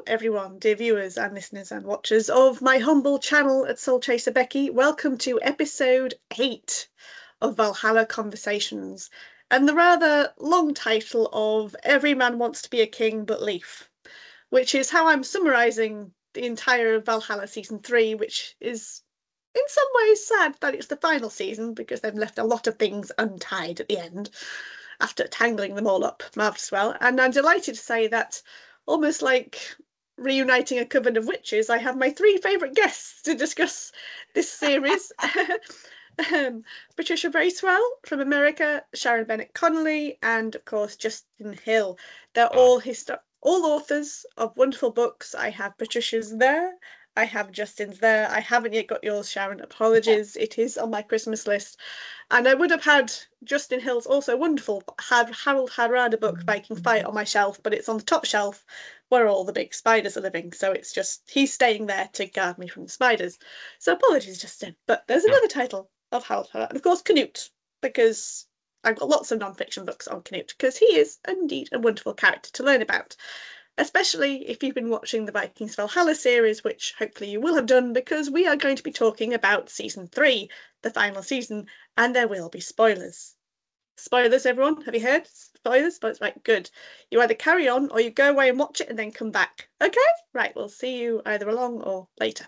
everyone, dear viewers and listeners and watchers of my humble channel at Soul Chaser Becky. Welcome to episode 8 of Valhalla Conversations and the rather long title of Every Man Wants to Be a King But Leif, which is how I'm summarising the entire Valhalla Season 3, which is in some ways sad that it's the final season because they've left a lot of things untied at the end after tangling them all up marvellous well. And I'm delighted to say that, almost like reuniting a coven of witches, I have my 3 favourite guests to discuss this series. Patricia Bracewell from America, Sharon Bennett Connolly, and of course Justin Hill. They're all authors of wonderful books. I have Patricia's there. I have Justin's there. I haven't yet got yours, Sharon. Apologies. It is on my Christmas list. And I would have had Justin Hill's also wonderful Harold Harada book, Viking Fight, on my shelf, but it's on the top shelf where all the big spiders are living. So it's just, he's staying there to guard me from the spiders. So apologies, Justin. But there's another title of Harold Harada. And of course, Canute, because I've got lots of non-fiction books on Canute, because he is indeed a wonderful character to learn about. Especially if you've been watching the Vikings Valhalla series, which hopefully you will have done, because we are going to be talking about Season 3, the final season, and there will be spoilers. Spoilers, everyone? Have you heard? Spoilers? But right, good. You either carry on or you go away and watch it and then come back. Okay? Right, we'll see you either along or later.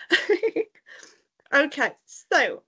Okay, so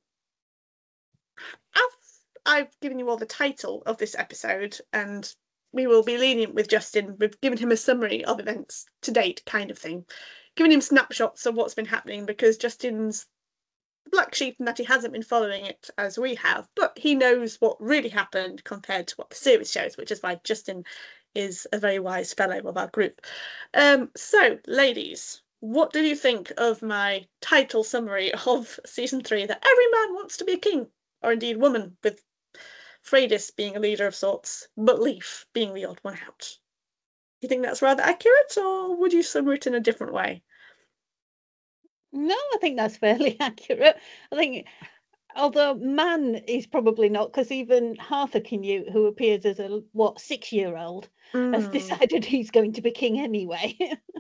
I've given you all the title of this episode, and we will be lenient with Justin. We've given him a summary of events to date, kind of thing. Giving him snapshots of what's been happening, because Justin's the black sheep in that he hasn't been following it as we have, but he knows what really happened compared to what the series shows, which is why Justin is a very wise fellow of our group. So, ladies, what did you think of my title summary of Season 3, that every man wants to be a king, or indeed woman, with Freydis being a leader of sorts, but Leif being the odd one out? Do you think that's rather accurate, or would you summary it in a different way? No, I think that's fairly accurate. I think, although man is probably not, because even Harthacnut, who appears as a 6-year-old, has decided he's going to be king anyway.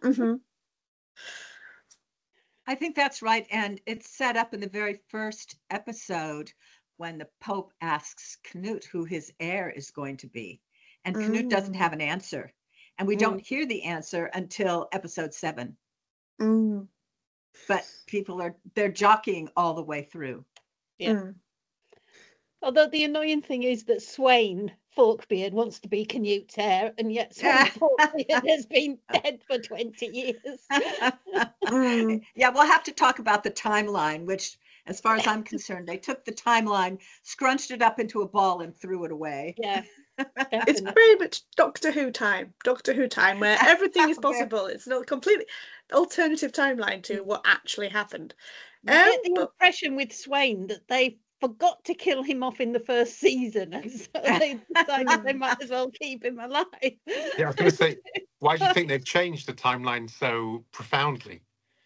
I think that's right, and it's set up in the very first episode when the Pope asks Canute who his heir is going to be, and Canute doesn't have an answer, and we don't hear the answer until episode 7. But they're jockeying all the way through. Yeah. Although the annoying thing is that Swain Forkbeard wants to be Canute's heir, and yet Swain Forkbeard has been dead for 20 years. Yeah, we'll have to talk about the timeline, which, as far as I'm concerned, they took the timeline, scrunched it up into a ball and threw it away. Yeah. It's very much Doctor Who time, where everything is possible. It's not a completely alternative timeline to what actually happened. You get the impression with Swain that they forgot to kill him off in the first season, and so they decided they might as well keep him alive. Yeah, I was going to say, why do you think they've changed the timeline so profoundly?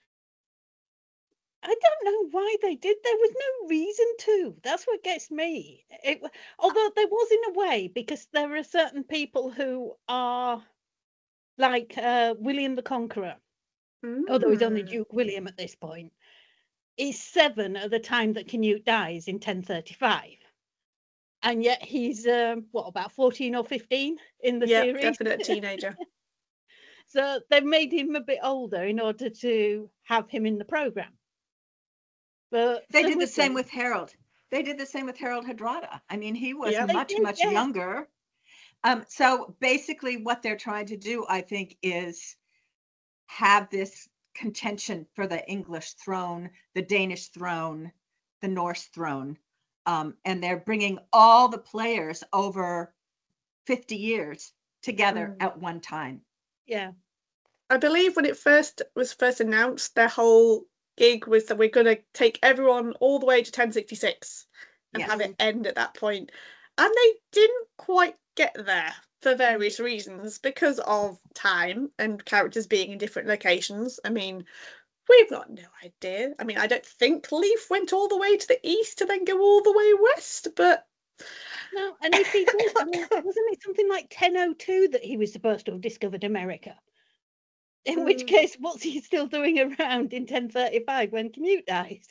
I don't know why they did. There was no reason to. That's what gets me. Although there was, in a way, because there are certain people who are like William the Conqueror, although he's only Duke William at this point, is 7 at the time that Canute dies in 1035. And yet he's, about 14 or 15 in the series? Yeah, definite teenager. So they've made him a bit older in order to have him in the programme. But they did the same with Harold. They did the same with Harold Hardrada. I mean, he was much younger. So basically what they're trying to do, I think, is have this contention for the English throne, the Danish throne, the Norse throne. And they're bringing all the players over 50 years together at one time. Yeah. I believe when it was first announced, their whole gig was that we're going to take everyone all the way to 1066 and have it end at that point. And they didn't quite get there for various reasons, because of time and characters being in different locations. I mean, we've got no idea. I mean, I don't think Leif went all the way to the east to then go all the way west, but... No, and if he did, I mean, wasn't it something like 1002 that he was supposed to have discovered America? In which case, what's he still doing around in 1035 when Canute dies?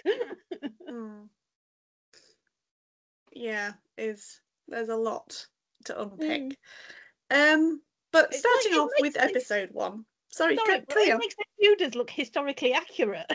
Yeah, there's a lot to unpick. But starting off with episode 1. Sorry, carry on. It makes the Tudors look historically accurate.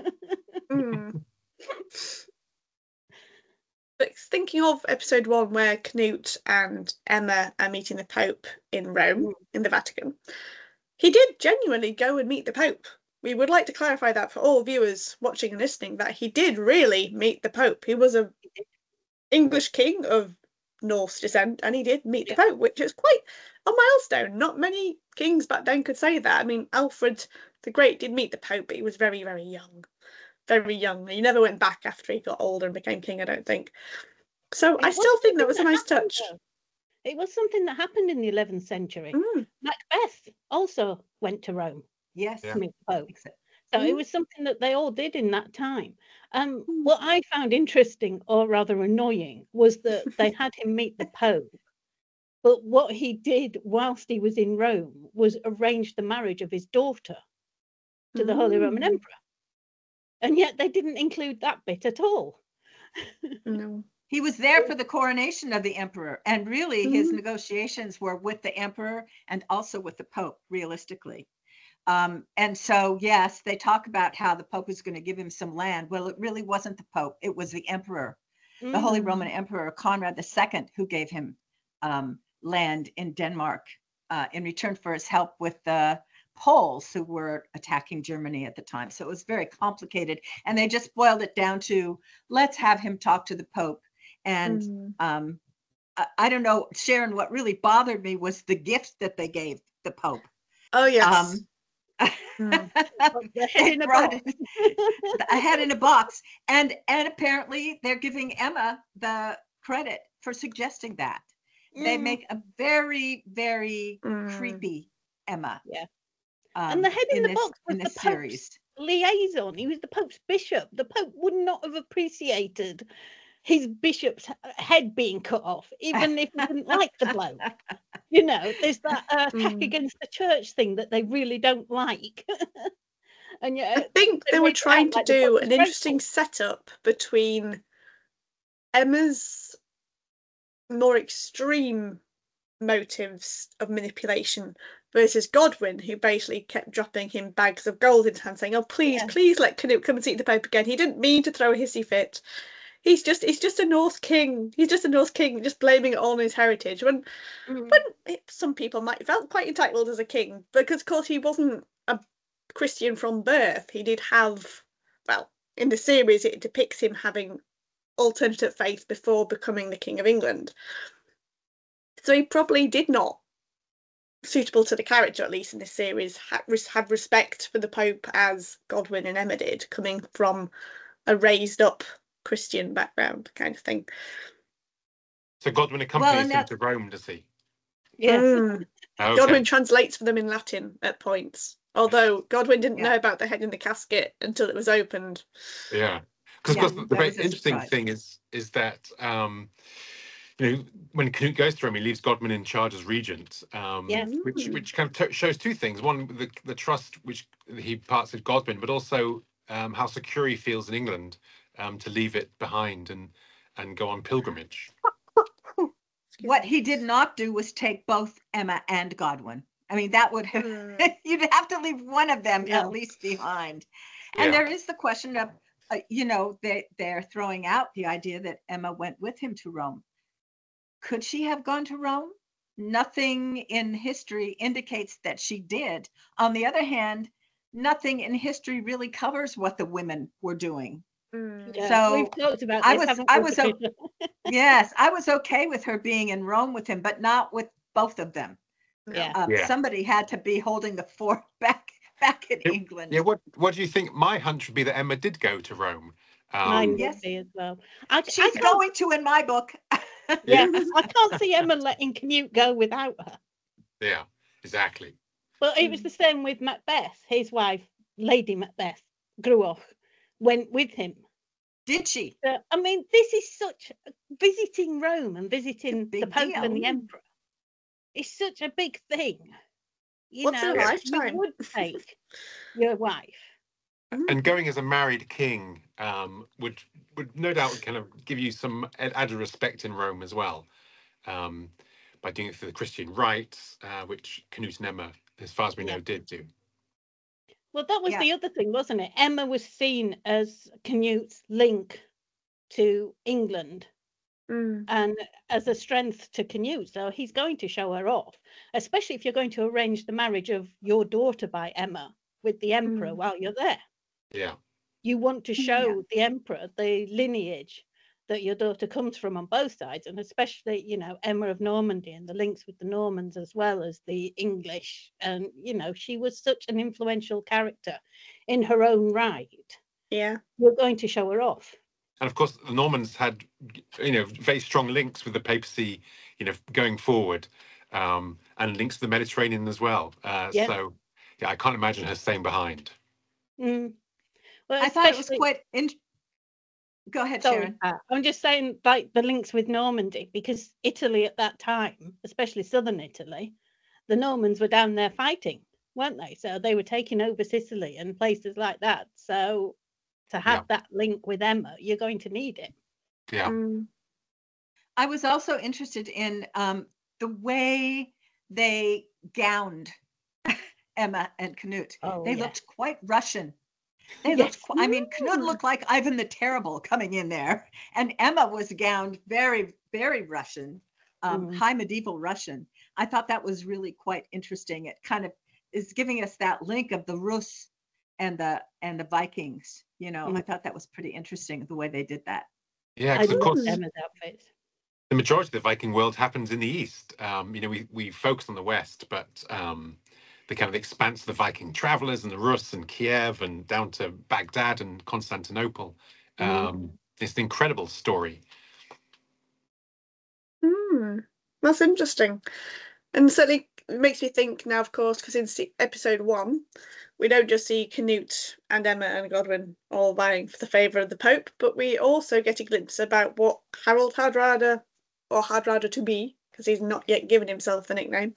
But thinking of episode 1 where Canute and Emma are meeting the Pope in Rome, in the Vatican, he did genuinely go and meet the Pope. We would like to clarify that for all viewers watching and listening, that he did really meet the Pope. He was an English king of Norse descent, and he did meet the Pope, which is quite a milestone. Not many kings back then could say that. I mean, Alfred the Great did meet the Pope, but he was very, very young. Very young. He never went back after he got older and became king, I don't think. So I still think that was a nice touch. It was something that happened in the 11th century. Macbeth also went to Rome. Yes. To meet the Pope. So it was something that they all did in that time. What I found interesting, or rather annoying, was that they had him meet the Pope. But what he did whilst he was in Rome was arrange the marriage of his daughter to the Holy Roman Emperor. And yet they didn't include that bit at all. No. He was there for the coronation of the emperor. And really, his negotiations were with the emperor and also with the Pope, realistically. And so, yes, they talk about how the Pope was going to give him some land. Well, it really wasn't the Pope. It was the emperor, the Holy Roman Emperor Conrad II, who gave him land in Denmark in return for his help with the Poles who were attacking Germany at the time. So it was very complicated. And they just boiled it down to, let's have him talk to the Pope. And I don't know, Sharon, what really bothered me was the gift that they gave the Pope. Oh, yes. The head in a box. A head in a box. And apparently they're giving Emma the credit for suggesting that. They make a very, very creepy Emma. Yeah. And the head in the box was the Pope's series. Liaison. He was the Pope's bishop. The Pope would not have appreciated his bishop's head being cut off, even if he didn't like the bloke. You know, there's that attack against the church thing that they really don't like. And yet, I think they were trying to do an interesting setup between Emma's more extreme motives of manipulation versus Godwin, who basically kept dropping him bags of gold into his hand, saying, "Oh, please, please let Canute come and see the Pope again. He didn't mean to throw a hissy fit. He's just a Norse king. He's just a Norse king, just blaming it all on his heritage." When some people might have felt quite entitled as a king, because of course he wasn't a Christian from birth. He did have, well, in the series it depicts him having alternative faith before becoming the King of England. So he probably did not, suitable to the character, at least in this series, have respect for the Pope as Godwin and Emma did, coming from a raised up Christian background kind of thing. So Godwin accompanies him to Rome, does he? Yes. Okay. Godwin translates for them in Latin at points, although Godwin didn't know about the head in the casket until it was opened. Yeah, because of course the very interesting thing is that you know, when Canute goes to Rome, he leaves Godwin in charge as regent, which kind of shows two things: one, the trust which he parts with Godwin, but also how secure he feels in England to leave it behind and go on pilgrimage. What he did not do was take both Emma and Godwin. I mean, that would have, you'd have to leave one of them at least behind. And there is the question of, you know, they're throwing out the idea that Emma went with him to Rome. Could she have gone to Rome? Nothing in history indicates that she did. On the other hand, nothing in history really covers what the women were doing. So we've talked about this, I was okay with her being in Rome with him, but not with both of them. Somebody had to be holding the fort back in England. Yeah. What do you think? My hunch would be that Emma did go to Rome. Mine would be as well. She's going to in my book. I can't see Emma letting Canute go without her. Yeah, exactly. But it was the same with Macbeth. His wife, Lady Macbeth, Gruach, went with him. Did she? I mean, this is such visiting Rome and visiting the Pope and the Emperor. It's such a big thing. What's a lifetime? You would take your wife. And going as a married king would no doubt kind of give you some added respect in Rome as well, by doing it through the Christian rites, which Canute and Emma, as far as we know, did do. Well, that was the other thing, wasn't it? Emma was seen as Canute's link to England and as a strength to Canute. So he's going to show her off, especially if you're going to arrange the marriage of your daughter by Emma with the emperor while you're there. Yeah. You want to show the emperor the lineage that your daughter comes from on both sides, and especially, Emma of Normandy and the links with the Normans as well as the English. And, she was such an influential character in her own right. Yeah. You're going to show her off. And of course, the Normans had, very strong links with the papacy, going forward, and links to the Mediterranean as well. So, I can't imagine her staying behind. Well, I thought it was quite. Go ahead, Sharon. I'm just saying, like the links with Normandy, because Italy at that time, especially southern Italy, the Normans were down there fighting, weren't they? So they were taking over Sicily and places like that. So to have that link with Emma, you're going to need it. Yeah. I was also interested in the way they gowned Emma and Canute. They looked quite Russian. They looked, Canute looked like Ivan the Terrible coming in there. And Emma was gowned very, very Russian, high medieval Russian. I thought that was really quite interesting. It kind of is giving us that link of the Rus and the Vikings. I thought that was pretty interesting, the way they did that. Yeah, because of course, Emma's outfits. The majority of the Viking world happens in the East. We focus on the West, but the kind of expanse of the Viking travelers and the Rus and Kiev and down to Baghdad and Constantinople. It's an incredible story. That's interesting. And certainly makes me think now, of course, because in episode 1, we don't just see Canute and Emma and Godwin all vying for the favour of the Pope, but we also get a glimpse about what Harold Hardrada, or Hardrada to be, because he's not yet given himself the nickname,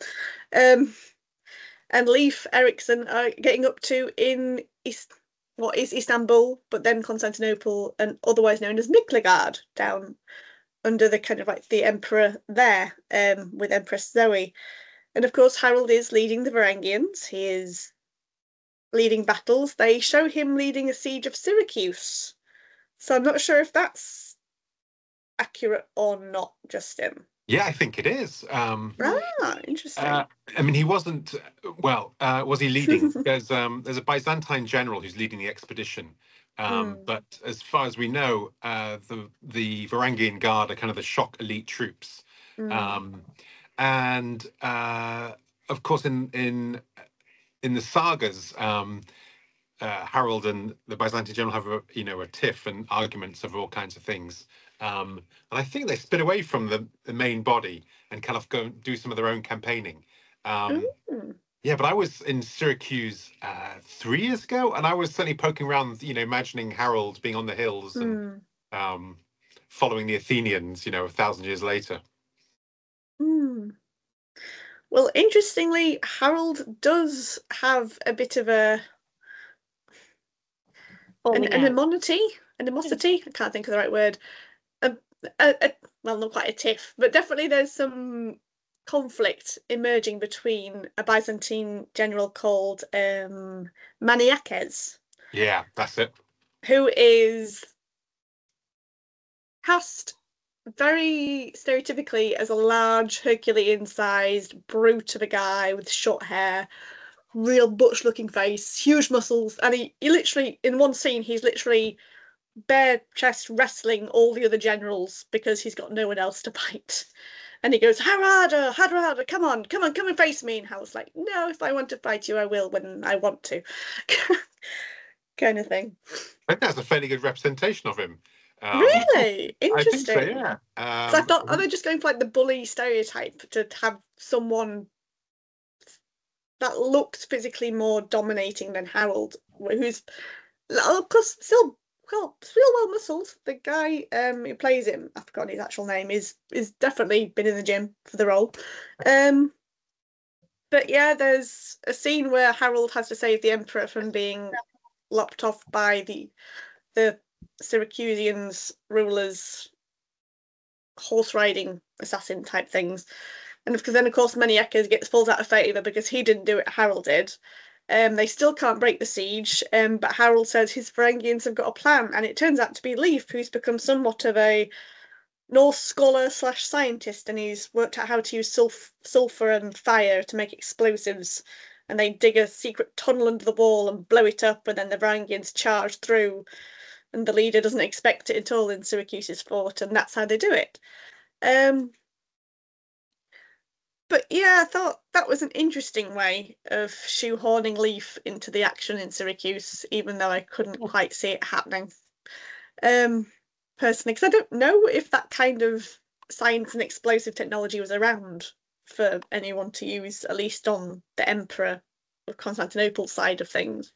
and Leif Erikson are getting up to in what is Istanbul, but then Constantinople, and otherwise known as Miklagard, down under the kind of like the emperor there, with Empress Zoe. And of course, Harold is leading the Varangians. He is leading battles. They show him leading a siege of Syracuse. So I'm not sure if that's accurate or not, Justin. Yeah, I think it is. Interesting. He wasn't. Was he leading? There's a Byzantine general who's leading the expedition. But as far as we know, the Varangian Guard are kind of the shock elite troops. And of course, in the sagas, Harold and the Byzantine general have a tiff and arguments over all kinds of things. And I think they spin away from the main body and kind of go and do some of their own campaigning. Yeah, but I was in Syracuse 3 years ago, and I was certainly poking around, imagining Harold being on the hills and following the Athenians, 1,000 years later. Well, interestingly, Harold does have a bit of an animosity. I can't think of the right word. Well, not quite a tiff, but definitely there's some conflict emerging between a Byzantine general called Maniakes. Yeah, that's it. Who is cast very stereotypically as a large Herculean-sized brute of a guy with short hair, real butch-looking face, huge muscles, and he literally, in one scene, he's literally bare chest wrestling all the other generals because he's got no one else to fight. And he goes, Hardrada, come on and face me. And Hal's like, no, if I want to fight you, I will when I want to. Kind of thing. I think that's a fairly good representation of him. Really? Interesting. I think so, yeah. So I thought, are they just going for like the bully stereotype to have someone that looks physically more dominating than Harold, who's, of course, still well muscled. The guy who plays him, I've forgotten his actual name, is definitely been in the gym for the role. But But yeah, there's a scene where Harold has to save the Emperor from being lopped off by the Syracusians rulers, horse riding assassin type things. And because then, of course, Maniakes gets pulled out of favour because he didn't do it, Harold did. They still can't break the siege, but Harold says his Varangians have got a plan, and it turns out to be Leif, who's become somewhat of a Norse scholar / scientist, and he's worked out how to use sulfur and fire to make explosives. And they dig a secret tunnel under the wall and blow it up, and then the Varangians charge through, and the leader doesn't expect it at all in Syracuse's fort, and that's how they do it. But yeah, I thought that was an interesting way of shoehorning Leif into the action in Syracuse, even though I couldn't quite see it happening. Personally, because I don't know if that kind of science and explosive technology was around for anyone to use, at least on the Emperor of Constantinople side of things.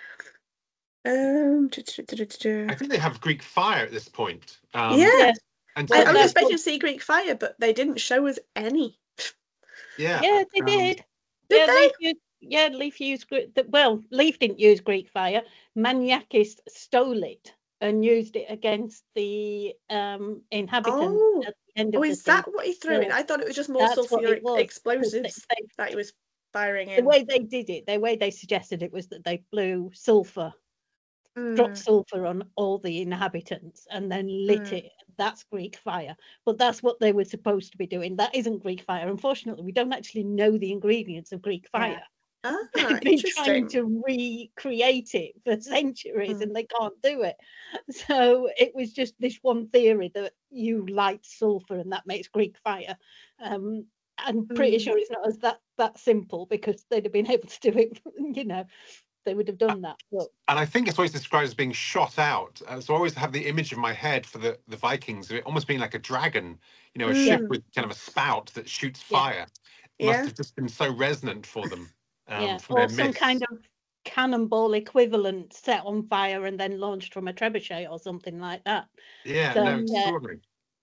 I think they have Greek fire at this point. Yeah. And I was expecting to see Greek fire, but they didn't show us any. Yeah, they did. Did they? Leif used Leif didn't use Greek fire. Maniakes stole it and used it against the inhabitants at the end of the is that what he threw in? I thought it was just more sulfuric explosives that he was firing in. The way they did it, the way they suggested it was that they blew sulfur, dropped sulfur on all the inhabitants and then lit it. That's Greek fire. But that's what they were supposed to be doing. That isn't Greek fire. Unfortunately, we don't actually know the ingredients of Greek fire. They've been trying to recreate it for centuries and they can't do it. So it was just this one theory that you light sulfur and that makes Greek fire. I'm pretty sure it's not as that simple, because they'd have been able to do it, they would have done that. But... And I think it's always described as being shot out. So I always have the image in my head for the Vikings of it almost being like a dragon, a ship with kind of a spout that shoots fire. It must have just been so resonant for them. Or some kind of cannonball equivalent set on fire and then launched from a trebuchet or something like that. Yeah, extraordinary.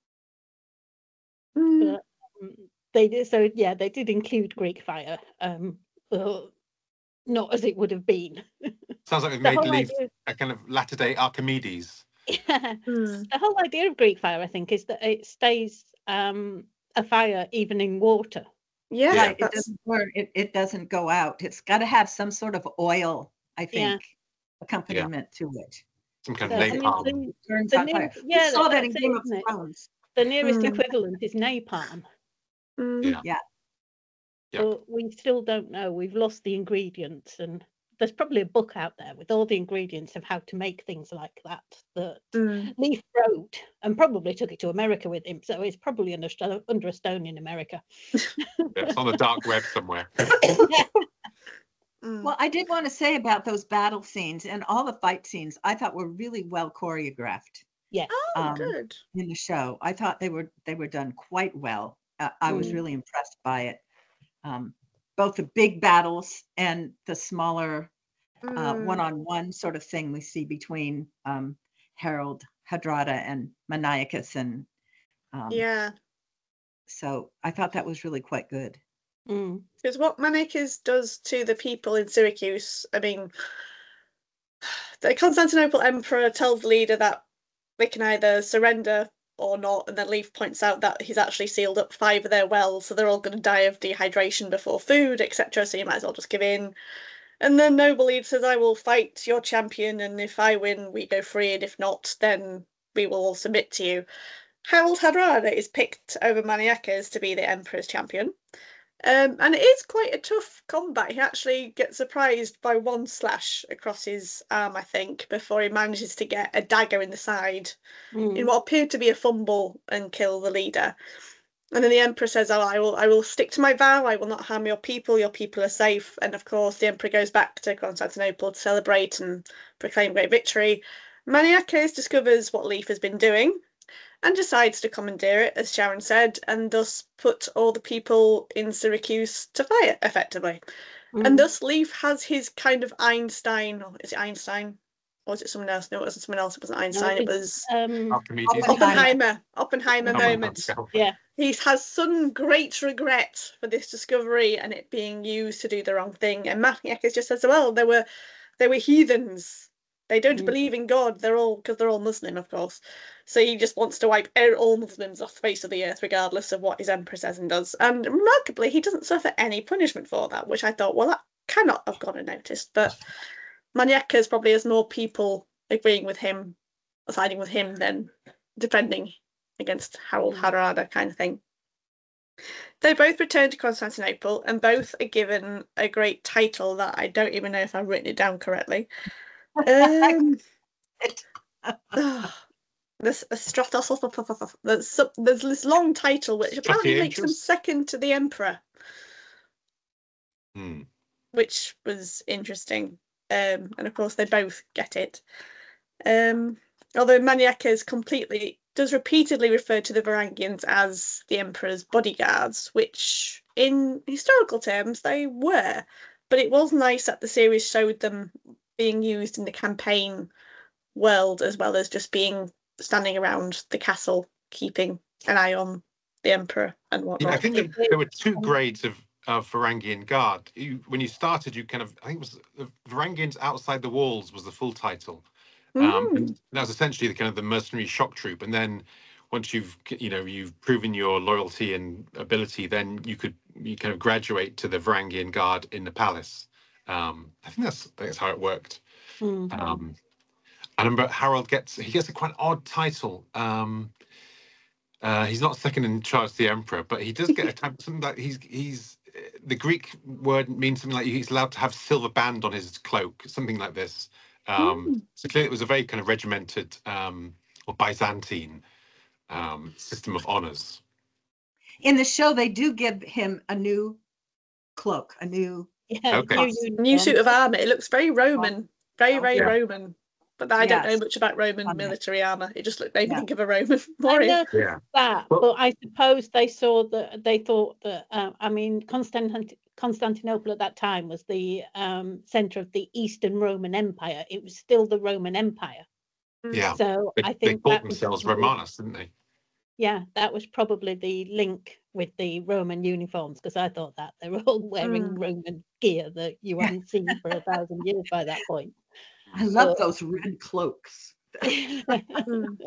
But, they did, they did include Greek fire, but not as it would have been. Sounds like they've made Leif a kind of latter-day Archimedes. Yeah, the whole idea of Greek fire, I think, is that it stays a fire even in water. Yeah, right. It doesn't burn. It doesn't go out. It's got to have some sort of oil, I think, accompaniment to it. Some kind of napalm. We saw that in Game of Thrones. The nearest equivalent is napalm. Yeah. But we still don't know. We've lost the ingredients, and there's probably a book out there with all the ingredients of how to make things like that Leif wrote and probably took it to America with him. So it's probably under a stone in America. It's on the dark web somewhere. Well, I did want to say about those battle scenes and all the fight scenes, I thought were really well choreographed. Yeah. Good. In the show, I thought they were done quite well. I was really impressed by it. Both the big battles and the smaller one-on-one sort of thing we see between Harold Hardrada and Maniakes, and so I thought that was really quite good. Because what Maniakes does to the people in Syracuse, I mean, the Constantinople Emperor tells the leader that they can either surrender or not, and then Leif points out that he's actually sealed up 5 of their wells, so they're all going to die of dehydration before food, etc. So you might as well just give in. And then noble leader says, I will fight your champion, and if I win, we go free, and if not, then we will all submit to you. Harold Hardrada is picked over Maniakes to be the Emperor's champion. And it is quite a tough combat. He actually gets surprised by one slash across his arm, I think, before he manages to get a dagger in the side in what appeared to be a fumble and kill the leader. And then the Emperor says, I will stick to my vow, I will not harm your people are safe. And of course, the Emperor goes back to Constantinople to celebrate and proclaim great victory. Maniakes discovers what Leif has been doing and decides to commandeer it, as Sharon said, and thus put all the people in Syracuse to fire, effectively. And thus Leif has his kind of Einstein, or is it Einstein? or was it someone else? No, it wasn't someone else. It wasn't Einstein. It was Oppenheimer moment. Yeah. He has some great regret for this discovery and it being used to do the wrong thing. And Maniakes just says, well, they were heathens. They don't believe in God. Because they're all Muslim, of course. So he just wants to wipe all Muslims off the face of the earth, regardless of what his emperor says and does. And remarkably, he doesn't suffer any punishment for that, which I thought, well, that cannot have gone unnoticed. But Maniakes probably has more people agreeing with him, siding with him, than defending against Harald Hardrada kind of thing. They both return to Constantinople and both are given a great title that I don't even know if I've written it down correctly. There's Stratos. There's this long title which apparently makes them second to the emperor, which was interesting. And of course they both get it. Although Maniakes does repeatedly refer to the Varangians as the emperor's bodyguards, which in historical terms they were. But it was nice that the series showed them being used in the campaign world as well as just standing around the castle, keeping an eye on the emperor and whatnot. Yeah, I think there were two grades of Varangian Guard. When you started, I think it was the Varangians outside the walls was the full title. And that was essentially the mercenary shock troop. And then once you've proven your loyalty and ability, then you kind of graduate to the Varangian Guard in the palace. I think that's how it worked. I remember Harold gets a quite odd title. He's not second in charge to the emperor, but he does get something like he's the Greek word means something like he's allowed to have silver band on his cloak, something like this. So clearly it was a very kind of regimented or Byzantine system of honors. In the show, they do give him a new cloak, a new new suit of armor. It looks very Roman, very Roman. But I don't know much about Roman military armor. It just made me think of a Roman warrior. But I suppose they thought that Constantinople at that time was the center of the Eastern Roman Empire. It was still the Roman Empire. Yeah. So I think they called themselves Romanus, didn't they? Yeah, that was probably the link with the Roman uniforms, because I thought that they were all wearing Roman gear that you hadn't seen for 1,000 years by that point. I love those red cloaks. Starthikinunus,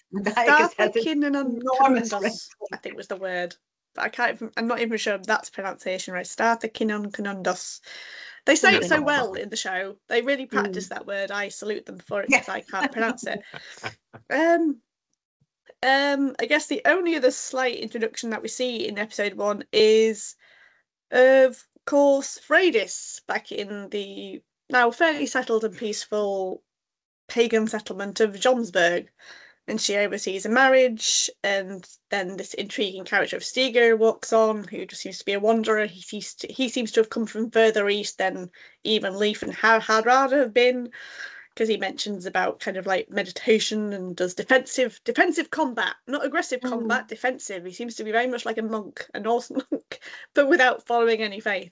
I think was the word. But I'm not even sure if that's pronunciation right. Starthikinunus. They say it so well in the show. They really practice that word. I salute them for it because I can't pronounce it. I guess the only other slight introduction that we see in episode 1 is, of course, Freydis back in the now fairly settled and peaceful pagan settlement of Jomsburg, and she oversees a marriage, and then this intriguing character of Stiger walks on, who just seems to be a wanderer. He seems to have come from further east than even Leif and Hardrada have been, because he mentions about kind of like meditation and does defensive combat, not aggressive combat, defensive. He seems to be very much like a monk, a Norse monk, but without following any faith.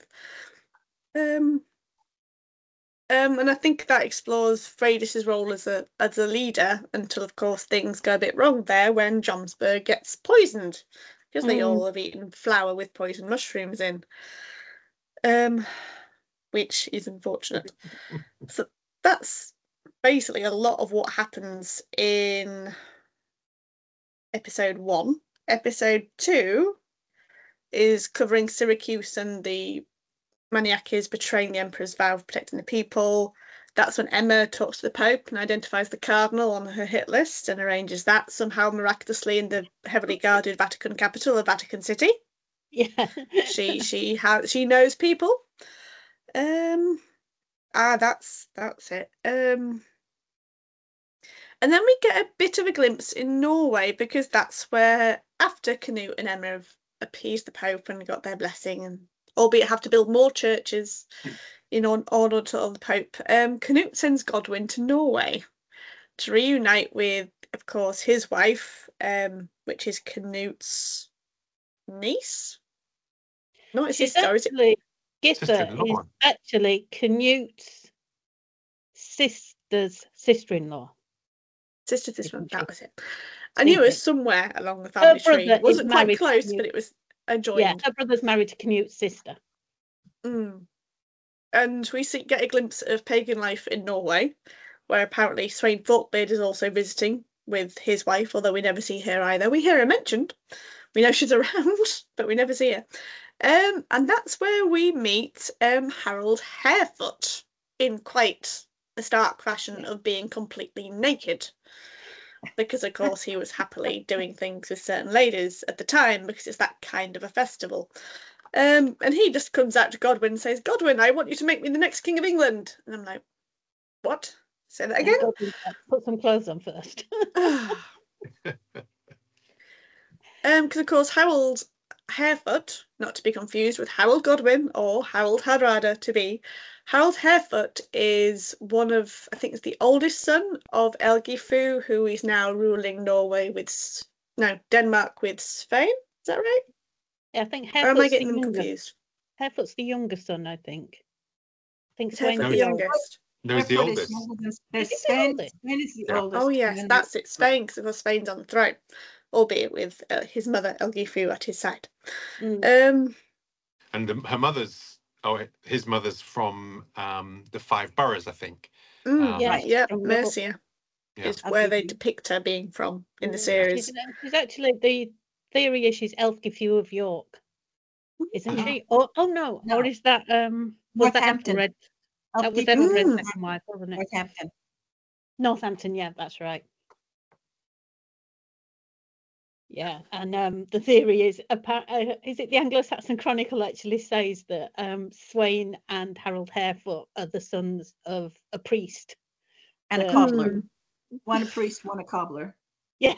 And I think that explores Freydis' role as a leader until, of course, things go a bit wrong there when Jomsburg gets poisoned, because they all have eaten flour with poisoned mushrooms in, which is unfortunate. So that's basically a lot of what happens in episode 1. Episode 2 is covering Syracuse and the Maniakes betraying the emperor's vow of protecting the people. That's when Emma talks to the Pope and identifies the cardinal on her hit list and arranges that somehow miraculously in the heavily guarded Vatican capital of Vatican City. Yeah, she knows people. That's it. And then we get a bit of a glimpse in Norway, because that's where, after Canute and Emma have appeased the Pope and got their blessing, and albeit have to build more churches in order to honor the Pope, Canute sends Godwin to Norway to reunite with, of course, his wife, which is Canute's niece. Not his sister, is it? Githa is actually Canute's sister. sister's sister-in-law. Sister-in-law, that was it. I knew it was somewhere along the family tree. It wasn't quite close, but it was adjoined. Yeah, her brother's married to Canute's sister. And we get a glimpse of pagan life in Norway, where apparently Sweyn Forkbeard is also visiting with his wife, although we never see her either. We hear her mentioned. We know she's around, but we never see her. And that's where we meet Harold Harefoot in quite a stark fashion of being completely naked. Because, of course, he was happily doing things with certain ladies at the time, because it's that kind of a festival. And he just comes out to Godwin and says, Godwin, I want you to make me the next King of England. And I'm like, what? Say that again? Put some clothes on first. Because, of course, Harold Harefoot, not to be confused with Harold Godwin or Harold Hardrada to be, Harold Harefoot is one of, I think it's the oldest son of Elgifu, who is now ruling Norway with, Denmark with Svein. Is that right? Yeah, I think Harefoot's, or am I getting them confused? Harefoot's the younger son, I think. I think Swain's the youngest. No, he's the oldest. Spain is the oldest. Oh, yes, that's it. Spain, because Spain's on the throne, albeit with his mother, Elgifu, at his side. And her mother's, his mother's from the Five Boroughs, I think. Mercia is where they depict her being from in the series. She's actually, the theory is she's Elgifu of York, isn't she? Oh no, or is that was that Ethelred? That was Ethelred's second wife, wasn't it? Northampton, yeah, that's right. Yeah, and the theory is it the Anglo-Saxon Chronicle actually says that Sweyn and Harold Harefoot are the sons of a priest and a cobbler. One a priest, one a cobbler. Yeah.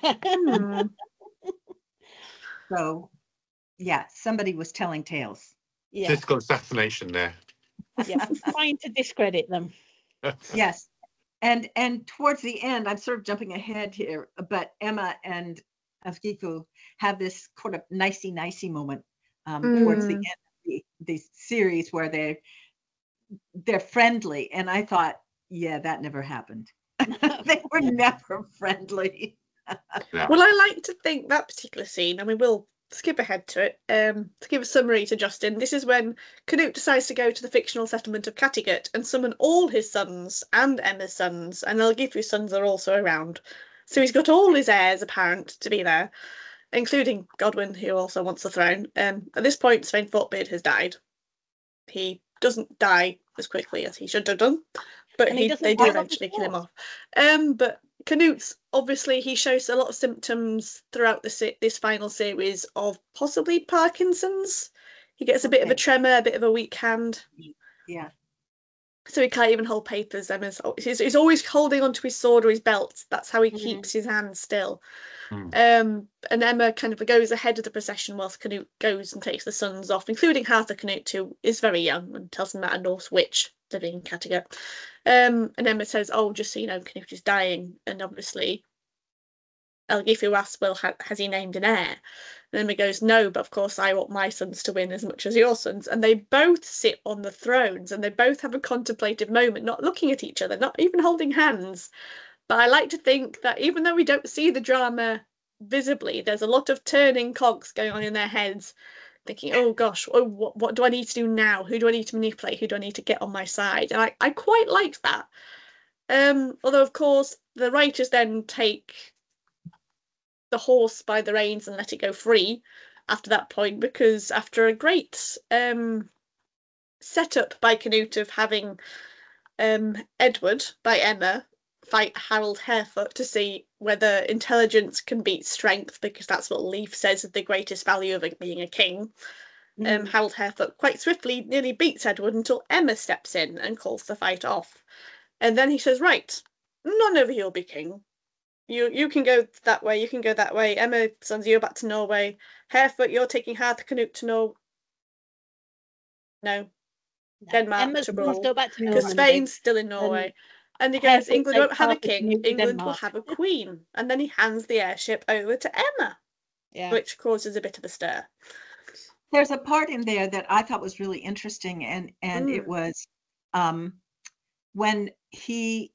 So, yeah, somebody was telling tales. Yeah. Physical assassination there. Yeah, trying to discredit them. Yes, and towards the end, I'm sort of jumping ahead here, but Emma and Elgifu have this kind of nicey moment towards the end of the series where they're friendly, and I thought, yeah, that never happened. They were never friendly. Well, I like to think that particular scene, and we will skip ahead to it, to give a summary to Justin. This is when Canute decides to go to the fictional settlement of Kattegat and summon all his sons and Emma's sons, and Elgifu's sons are also around. So he's got all his heirs apparent to be there, including Godwin, who also wants the throne. At this point, Sweyn Forkbeard has died. He doesn't die as quickly as he should have done, but they do eventually kill him off. But Canute's, obviously, he shows a lot of symptoms throughout this final series of possibly Parkinson's. He gets a bit of a tremor, a bit of a weak hand. Yeah. So he can't even hold papers. He's always holding onto his sword or his belt. That's how he keeps his hands still. And Emma kind of goes ahead of the procession whilst Canute goes and takes the sons off, including Hartha Canute, who is very young, and tells him that a Norse witch living in Kattegat. And Emma says, oh, just so you know, Canute is dying. And obviously Elgifu asks, well, has he named an heir? And Emma goes, no, but of course I want my sons to win as much as your sons. And they both sit on the thrones, and they both have a contemplative moment, not looking at each other, not even holding hands. But I like to think that even though we don't see the drama visibly, there's a lot of turning cogs going on in their heads, thinking, oh gosh, what do I need to do now? Who do I need to manipulate? Who do I need to get on my side? And I quite like that. Although, of course, the writers then take the horse by the reins and let it go free after that point, because after a great setup by Canute of having Edward by Emma fight Harold Harefoot to see whether intelligence can beat strength, because that's what Leif says is the greatest value of being a king. Harold Harefoot quite swiftly nearly beats Edward until Emma steps in and calls the fight off. And then he says, right, none of you will be king. You can go that way, you can go that way. Emma, sons, you're back to Norway. Harefoot, you're taking Hartha Canute to Denmark to rule. Because Spain's still in Norway. And he goes, England won't have a king, England will have a queen. And then he hands the heirship over to Emma, which causes a bit of a stir. There's a part in there that I thought was really interesting, and it was when he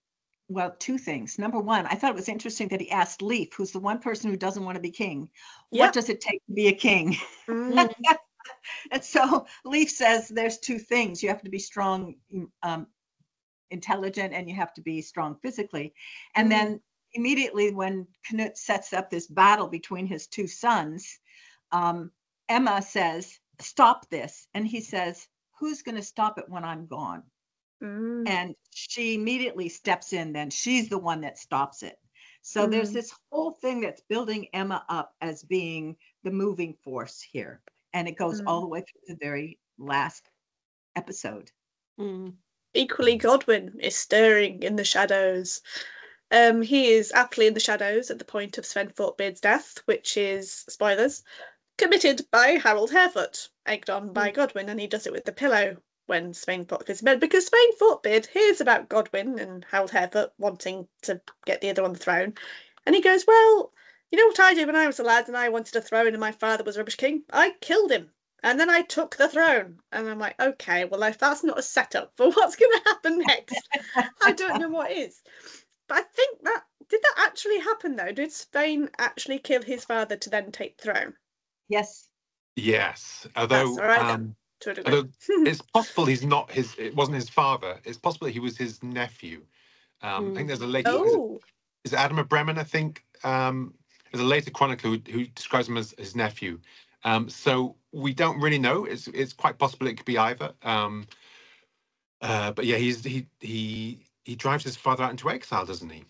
well, two things. Number one, I thought it was interesting that he asked Leif, who's the one person who doesn't want to be king, what does it take to be a king? And so Leif says there's two things. You have to be strong, intelligent, and you have to be strong physically. And then immediately when Canute sets up this battle between his two sons, Emma says, stop this. And he says, who's going to stop it when I'm gone? And she immediately steps in, then she's the one that stops it. So there's this whole thing that's building Emma up as being the moving force here. And it goes all the way through the very last episode. Equally, Godwyn is stirring in the shadows. He is aptly in the shadows at the point of Sven Forkbeard's death, which is, spoilers, committed by Harold Harefoot, egged on by Godwyn, and he does it with the pillow when Sweyn Forkbeard's in bed, because Sweyn Forkbeard hears about Godwyn and Harold Harefoot wanting to get the other on the throne, and he goes, well, you know what I did when I was a lad and I wanted a throne and my father was a rubbish king? I killed him, and then I took the throne. And I'm like, okay, well, if that's not a setup for what's going to happen next, I don't know what is. But I think did that actually happen, though? Did Sweyn actually kill his father to then take the throne? Yes. That's Although, all right, then. although it's possible it wasn't his father. It's possible he was his nephew. I think there's a later, is it Adam of Bremen, I think? There's a later chronicler who describes him as his nephew. So we don't really know. It's quite possible it could be either. But yeah, he drives his father out into exile, doesn't he?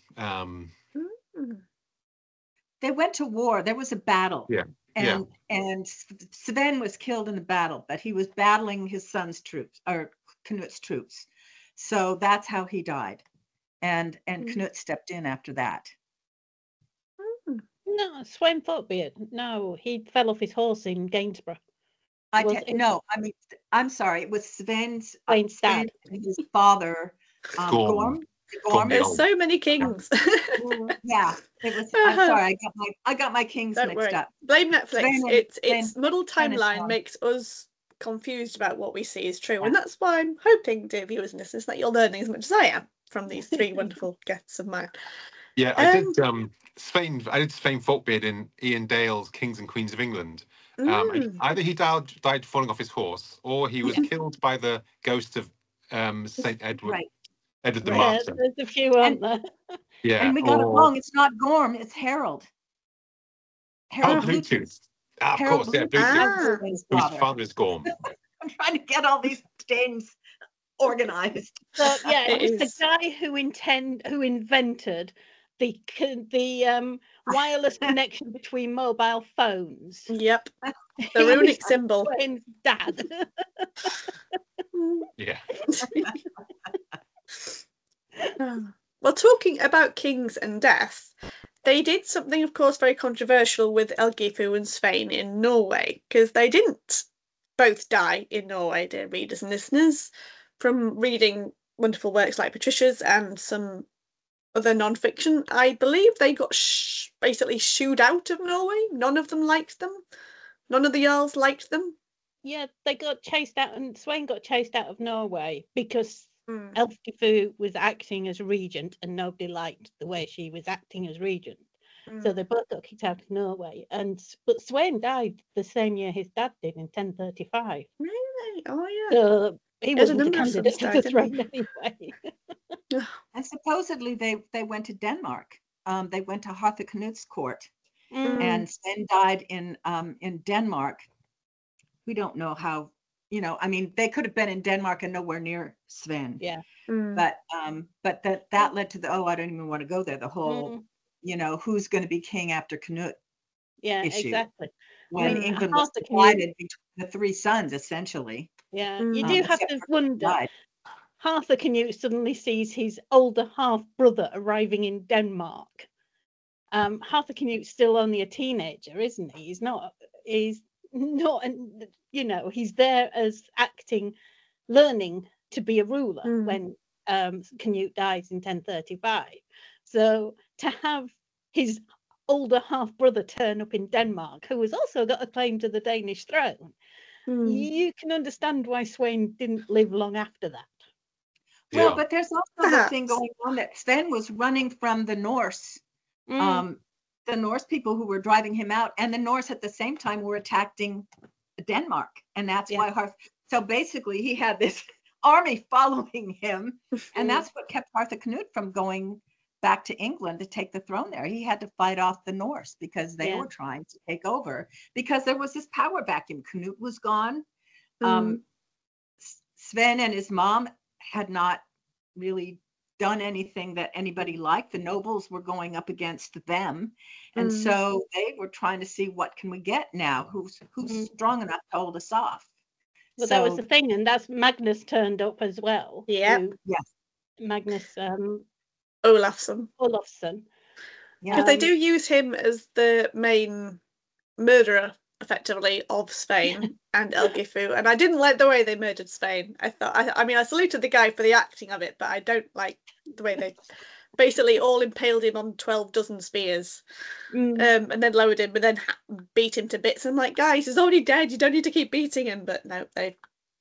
They went to war. There was a battle. Yeah. And Sven was killed in the battle, but he was battling his son's troops, or Canute's troops. So that's how he died. And Canute stepped in after that. No, Sweyn Forkbeard. No, he fell off his horse in Gainsborough. I'm sorry. It was Sven's dad. His father, Gorm. There's so many kings. Yeah, it was. I'm sorry, I got my kings mixed up. Blame Netflix. Its muddled timeline makes us confused about what we see is true, and that's why I'm hoping, dear viewers and listeners, that you're learning as much as I am from these three wonderful guests of mine. Yeah, I did Sweyn Forkbeard in Ian Dale's Kings and Queens of England. Either he died falling off his horse, or he was killed by the ghost of Saint Edward. Right. Edward the Martyr. There's a few, aren't there? Yeah. And we got it wrong. It's not Gorm, it's Harold. Bluetooth. Of course, yeah, Bluetooth. Whose father is Gorm. I'm trying to get all these things organized. So yeah, it was the guy who invented the wireless connection between mobile phones. Yep. The runic symbol. Sweyn's dad. Yeah. Well, talking about kings and death, they did something, of course, very controversial with Elgifu and Sweyn in Norway, because they didn't both die in Norway, dear readers and listeners. From reading wonderful works like Patricia's and some other non-fiction, I believe they got basically shooed out of Norway. None of them liked them. None of the Jarls liked them. Yeah, they got chased out, and Sweyn got chased out of Norway because Elgifu was acting as regent and nobody liked the way she was acting as regent. So they both got kicked out of Norway. But Sweyn died the same year his dad did, in 1035. Really? Oh, yeah. So he wasn't a candidate to the throne anyway. And supposedly they went to Denmark. They went to Harthacnut's court, and Sven died in Denmark. We don't know how. I mean, they could have been in Denmark and nowhere near Sven. Yeah. But that led to I don't even want to go there. The whole, who's going to be king after Canute? Yeah, issue. Exactly. When England was divided between the three sons, essentially. Yeah, you do have to wonder. Harthacnut suddenly sees his older half brother arriving in Denmark. Harthacnut's still only a teenager, isn't he? He's not. He's there as learning to be a ruler when Canute dies in 1035. So to have his older half brother turn up in Denmark, who has also got a claim to the Danish throne, you can understand why Sweyn didn't live long after that. Well, but there's also the thing going on that Sven was running from the Norse, the Norse people who were driving him out, and the Norse at the same time were attacking Denmark, and that's why so basically he had this army following him, and that's what kept Harthacnut from going back to England to take the throne there. He had to fight off the Norse because they were trying to take over, because there was this power vacuum. Canute was gone. Sven and his mom had not really done anything that anybody liked. The nobles were going up against them, and so they were trying to see, what can we get now? Who's strong enough to hold us off? Well, that was the thing, and that's Magnus turned up as well. Yeah. Yes. Magnus Olafsson. Yeah. Because they do use him as the main murderer, effectively, of Svein and Elgifu, and I didn't like the way they murdered Svein. I mean, I saluted the guy for the acting of it, but I don't like the way they basically all impaled him on 12 dozen spears, and then lowered him, but then beat him to bits. I'm like, guys, he's already dead. You don't need to keep beating him. But no, I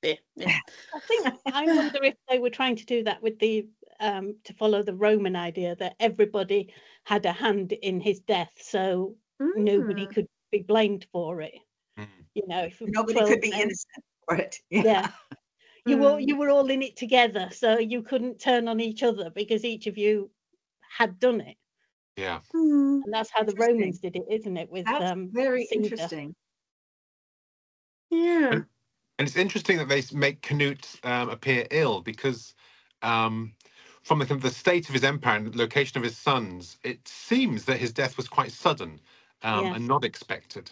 wonder if they were trying to do that with the to follow the Roman idea that everybody had a hand in his death, so nobody could be blamed for it. You know, if nobody could be innocent for it. You were all in it together, so you couldn't turn on each other because each of you had done it. And that's how the Romans did it, isn't it? With that's very Caesar. Interesting. Yeah. And it's interesting that they make Canute appear ill, because from the state of his empire and the location of his sons, it seems that his death was quite sudden and not expected.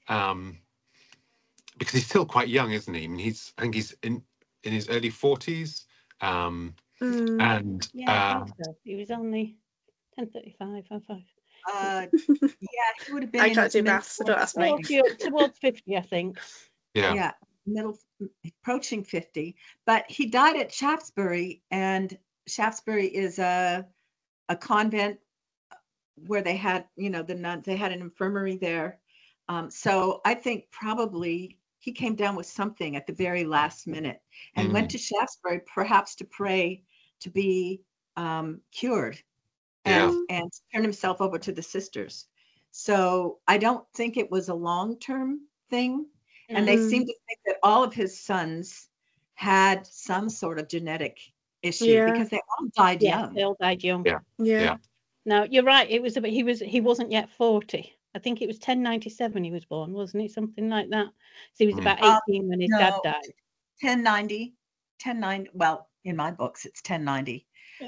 Because he's still quite young, isn't he? I mean, I think he's in his early 40s. And I think so. He was only 1035. He would have been. I can't do maths, so don't ask me. Towards 50, I think. Yeah, approaching 50. But he died at Shaftesbury, and Shaftesbury is a convent where they had, the nuns. They had an infirmary there. So I think probably he came down with something at the very last minute and went to Shaftesbury, perhaps to pray to be cured, and turn himself over to the sisters. So I don't think it was a long-term thing. And they seem to think that all of his sons had some sort of genetic issue because they all died young. They all died young. Yeah. No, you're right. It was he wasn't yet 40. I think it was 1097 he was born, wasn't it? Something like that. So he was about 18 when his dad died. 1090. Well, in my books, it's 1090.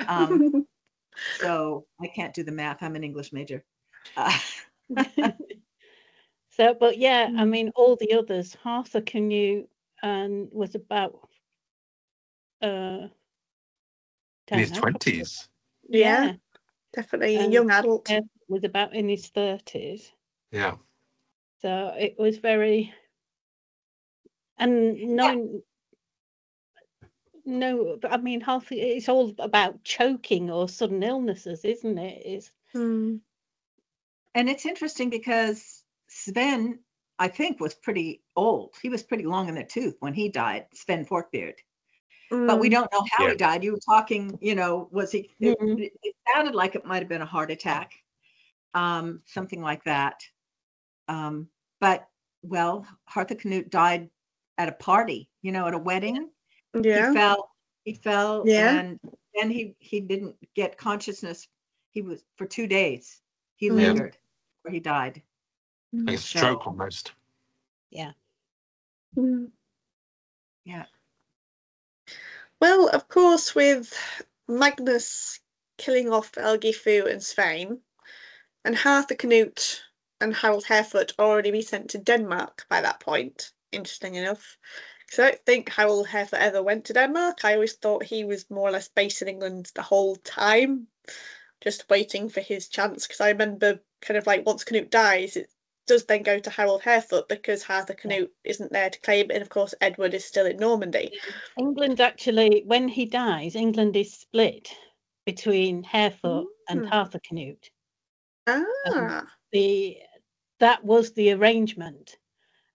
So I can't do the math. I'm an English major. So, but yeah, I mean, all the others, Harthacnut was about in his 20s. Yeah, definitely a young adult. Was about in his 30s. Yeah. So it was very, and no, I mean, it's all about choking or sudden illnesses, isn't it? And it's interesting because Sven, I think, was pretty old. He was pretty long in the tooth when he died, Sven Forkbeard. But we don't know how he died. You were talking, was he, it sounded like it might have been a heart attack, something like that. But, well, Harthacnut died at a party, at a wedding. Yeah. He fell, and then he didn't get consciousness. He was, for 2 days, he lingered before he died. Like a stroke almost. Yeah. Yeah. Well, of course, with Magnus killing off Elgifu and Svein, and Harthacnut and Harold Harefoot already be sent to Denmark by that point, interesting enough. Because I don't think Harold Harefoot ever went to Denmark. I always thought he was more or less based in England the whole time, just waiting for his chance. Because I remember kind of like once Canute dies, it does then go to Harold Harefoot because Harthacnut isn't there to claim it, and of course Edward is still in Normandy. England actually, when he dies, England is split between Harefoot and Harthacnut. That was the arrangement,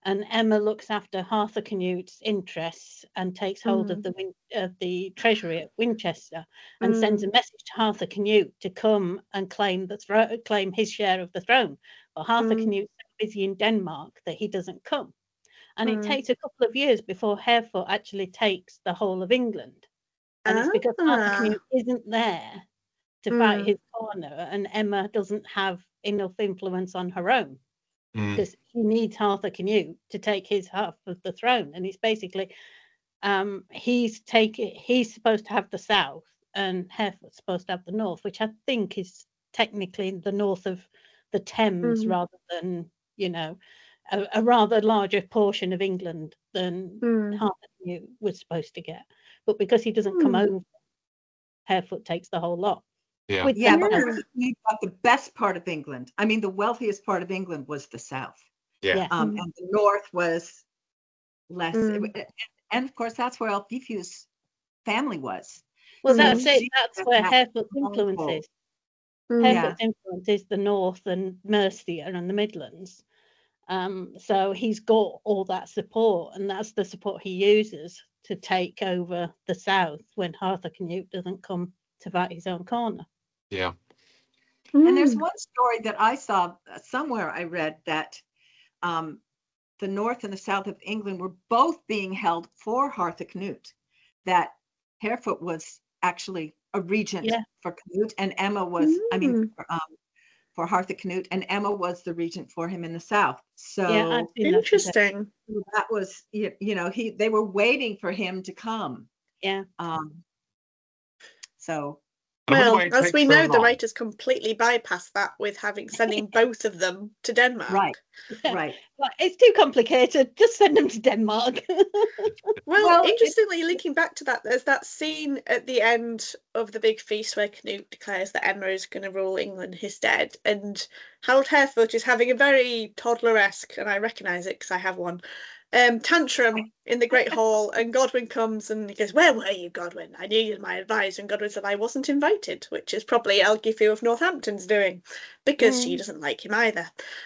and Emma looks after Harthacnut's interests and takes hold of the treasury at Winchester and sends a message to Harthacnut to come and claim his share of the throne. But Harthacnut's so busy in Denmark that he doesn't come. And it takes a couple of years before Harefoot actually takes the whole of England. And it's because Harthacnut isn't there to fight his corner, and Emma doesn't have enough influence on her own. Because he needs Harthacnut to take his half of the throne, and it's basically he's supposed to have the south, and Harefoot's supposed to have the north, which I think is technically the north of the Thames rather than a rather larger portion of England than Harthacnut was supposed to get. But because he doesn't come over, Harefoot takes the whole lot. Yeah, but you got the best part of England. I mean, the wealthiest part of England was the south. Yeah. And the north was less. And of course, that's where Elfifu's family was. Well, that's it. That's where Harefoot's influence is. Harefoot's influence is the north and Mercia and the Midlands. So he's got all that support, and that's the support he uses to take over the south when Harthacnut doesn't come to fight his own corner. Yeah. And there's one story that I saw somewhere, I read that the north and the south of England were both being held for Harthacnut, that Harefoot was actually a regent for Canute, and Emma was, for Harthacnut, and Emma was the regent for him in the south. So interesting. That was, they were waiting for him to come. Yeah. So. Well, as we know, the writers completely bypassed that with sending both of them to Denmark. Right. Well, it's too complicated. Just send them to Denmark. well, interestingly, linking back to that, there's that scene at the end of the big feast where Canute declares that Emma is going to rule England instead, and Harold Harefoot is having a very toddler-esque, and I recognise it because I have one, tantrum in the Great Hall, and Godwin comes and he goes, "Where were you, Godwin? I needed my advice." And Godwin said, "I wasn't invited," which is probably Elgifu of Northampton's doing, because she doesn't like him either.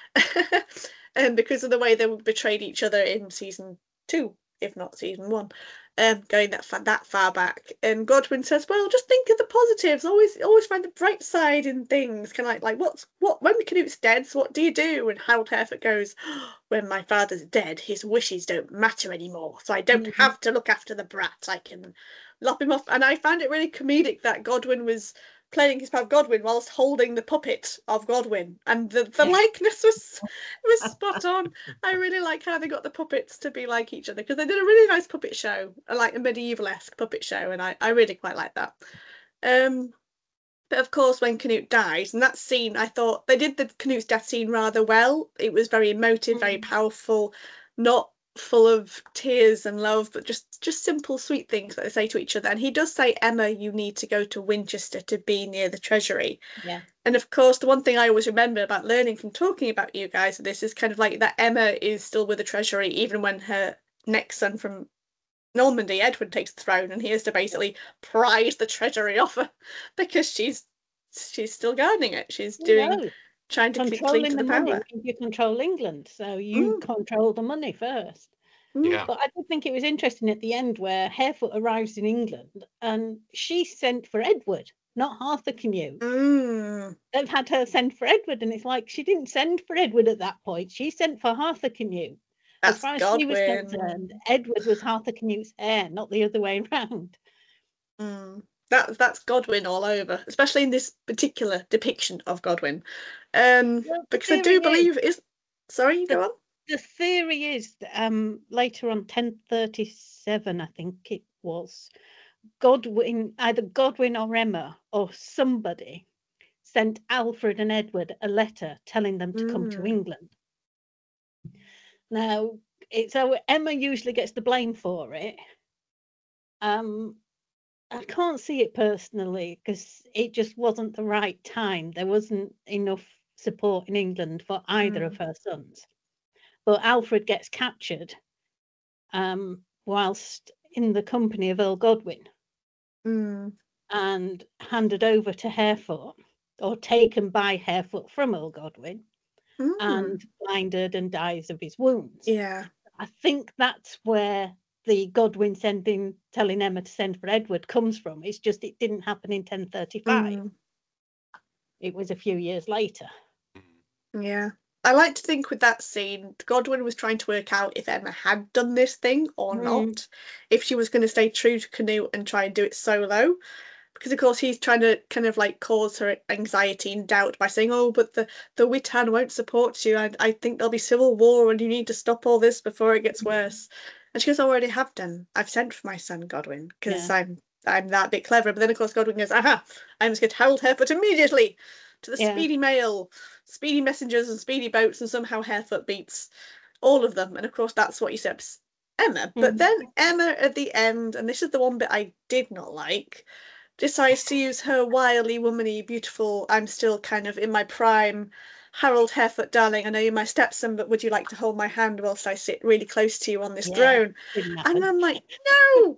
And because of the way they betrayed each other in season 2, if not season 1, going that far back. And Godwin says, "Well, just think of the positives. Always find the bright side in things. Kind of like what when Canute's dead, so what do you do?" And Harold Harefoot goes, "When my father's dead, his wishes don't matter anymore. So I don't have to look after the brat. I can lop him off." And I found it really comedic that Godwin was playing his part of Godwin whilst holding the puppet of Godwin, and the likeness was spot on. I really like how they got the puppets to be like each other, because they did a really nice puppet show, like a medieval-esque puppet show, and I really quite like that. But of course, when Canute dies, and that scene, I thought they did the Canute's death scene rather well. It was very emotive, very powerful, not full of tears and love, but just simple, sweet things that they say to each other. And he does say, "Emma, you need to go to Winchester to be near the treasury." Yeah. And of course, the one thing I always remember about learning from talking about you guys, this is kind of like that Emma is still with the treasury even when her next son from Normandy, Edward, takes the throne, and he has to basically prize the treasury off her because she's still guarding it. She's trying to cling to the power. You control England, so you control the money first. Yeah. But I did think it was interesting at the end where Harefoot arrives in England and she sent for Edward, not Harthacnut. They've had her send for Edward, and it's like she didn't send for Edward at that point. She sent for Harthacnut. As far as she was concerned, Edward was Harthacnut's heir, not the other way around. That's Godwin all over, especially in this particular depiction of Godwin. Because I do believe sorry, go on. The theory is later on 1037, I think it was, either Godwin or Emma or somebody sent Alfred and Edward a letter telling them to come to England. Now, Emma usually gets the blame for it. I can't see it personally because it just wasn't the right time. There wasn't enough support in England for either of her sons. But Alfred gets captured whilst in the company of Earl Godwin and handed over to Harefoot, or taken by Harefoot from Earl Godwin. and blinded and dies of his wounds. Yeah. I think that's where the Godwin telling Emma to send for Edward comes from. It's just it didn't happen in 1035. It was a few years later. Yeah. I like to think with that scene, Godwin was trying to work out if Emma had done this thing or not, if she was going to stay true to Canute and try and do it solo. Because, of course, he's trying to kind of like cause her anxiety and doubt by saying, oh, but the Witan won't support you. I think there'll be civil war and you need to stop all this before it gets worse. And she goes, I already have done. I've sent for my son, Godwin, because I'm that bit clever. But then, of course, Godwin goes, aha, I must get Harold Harefoot immediately to the speedy mail, speedy messengers and speedy boats, and somehow Harefoot beats all of them. And, of course, that's what usurps Emma. But then Emma at the end, and this is the one bit I did not like, decides to use her wily, womany, beautiful, I'm still kind of in my prime, Harold Harefoot, darling, I know you're my stepson, but would you like to hold my hand whilst I sit really close to you on this throne? And I'm like, no.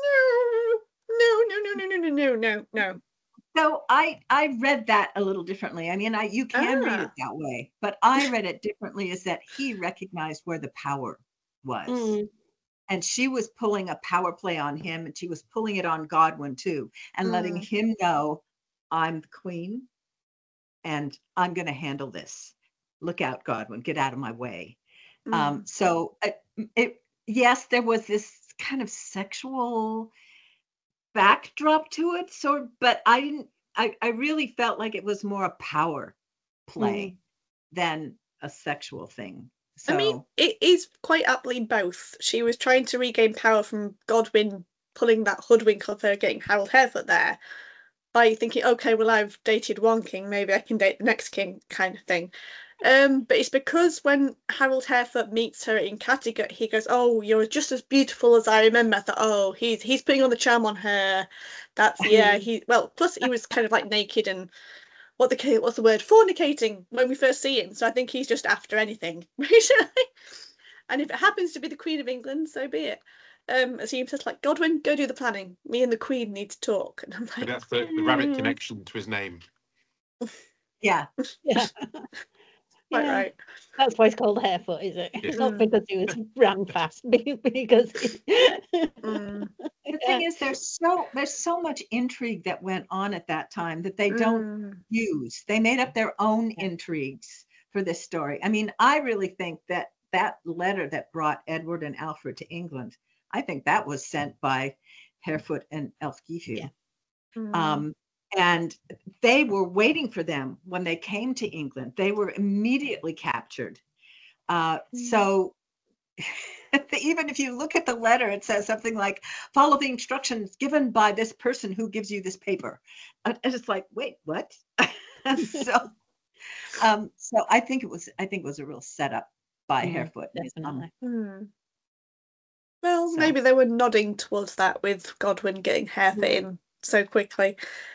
So I read that a little differently. I mean, you can read it that way, but I read it differently as that he recognized where the power was. And she was pulling a power play on him, and she was pulling it on Godwin too, and letting him know, I'm the queen and I'm going to handle this. Look out, Godwin, get out of my way. So yes, there was this kind of sexual backdrop to it, but I really felt like it was more a power play than a sexual thing. So, I mean, it is quite aptly both. She was trying to regain power from Godwin pulling that hoodwink of her getting Harold Harefoot there by thinking, okay, well, I've dated one king, maybe I can date the next king, kind of thing. But it's because when Harold Harefoot meets her in Kattegat, he goes, oh, you're just as beautiful as I remember. I thought, oh, he's putting on the charm on her. That's, plus he was kind of like naked and what's the word, fornicating when we first see him. So I think he's just after anything, basically. And if it happens to be the Queen of England, so be it. As he says, like, Godwin, go do the planning. Me and the Queen need to talk. And I'm like, but that's the rabbit connection to his name. Yeah. Quite right. That's why it's called Harefoot, is it? Yeah. Not because he was ran fast, because the thing is, there's so much intrigue that went on at that time that they don't use. They made up their own intrigues for this story. I mean, I really think that letter that brought Edward and Alfred to England, I think that was sent by Harefoot and Elfgifu. And they were waiting for them when they came to England. They were immediately captured. So even if you look at the letter, it says something like, follow the instructions given by this person who gives you this paper. And it's like, wait, what? So I think it was a real setup by Harefoot. Definitely. Well, maybe they were nodding towards that with Godwin getting Harefoot in so quickly.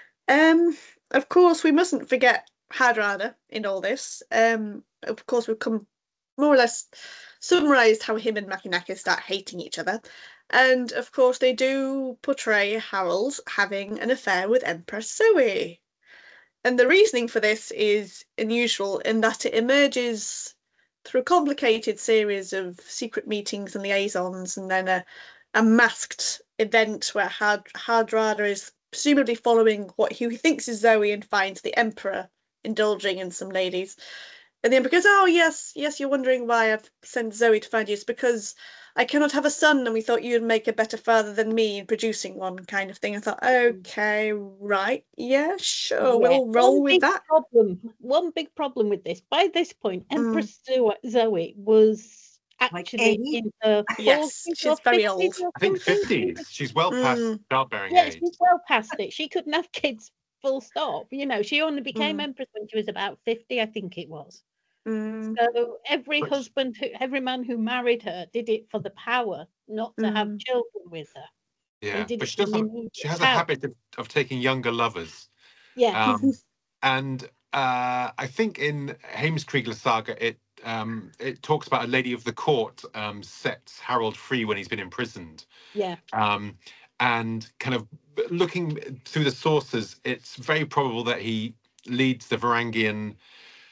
Of course, we mustn't forget Hardrada in all this. Of course, we've come more or less summarised how him and Mackenacca start hating each other. And, of course, they do portray Harold having an affair with Empress Zoe. And the reasoning for this is unusual in that it emerges through a complicated series of secret meetings and liaisons, and then a masked event where Hardrada is presumably following what he thinks is Zoe and finds the Emperor indulging in some ladies. And the Emperor goes, oh, yes, you're wondering why I've sent Zoe to find you. It's because I cannot have a son, and we thought you'd make a better father than me in producing one, kind of thing. I thought, okay, right, yeah, sure, we'll roll with that. One big problem with this, by this point, Empress Zoe was actually in her 40s, she's very old. I think 50s. She's well past childbearing age. She's well past it. She couldn't have kids, full stop. You know, she only became empress when she was about 50, I think it was. So every man who married her did it for the power, not to have children with her. Yeah, but she has a habit of taking younger lovers. Yeah. And I think in Heimskringla Saga, it talks about a lady of the court sets Harold free when he's been imprisoned. Yeah. And kind of looking through the sources, it's very probable that he leads the Varangian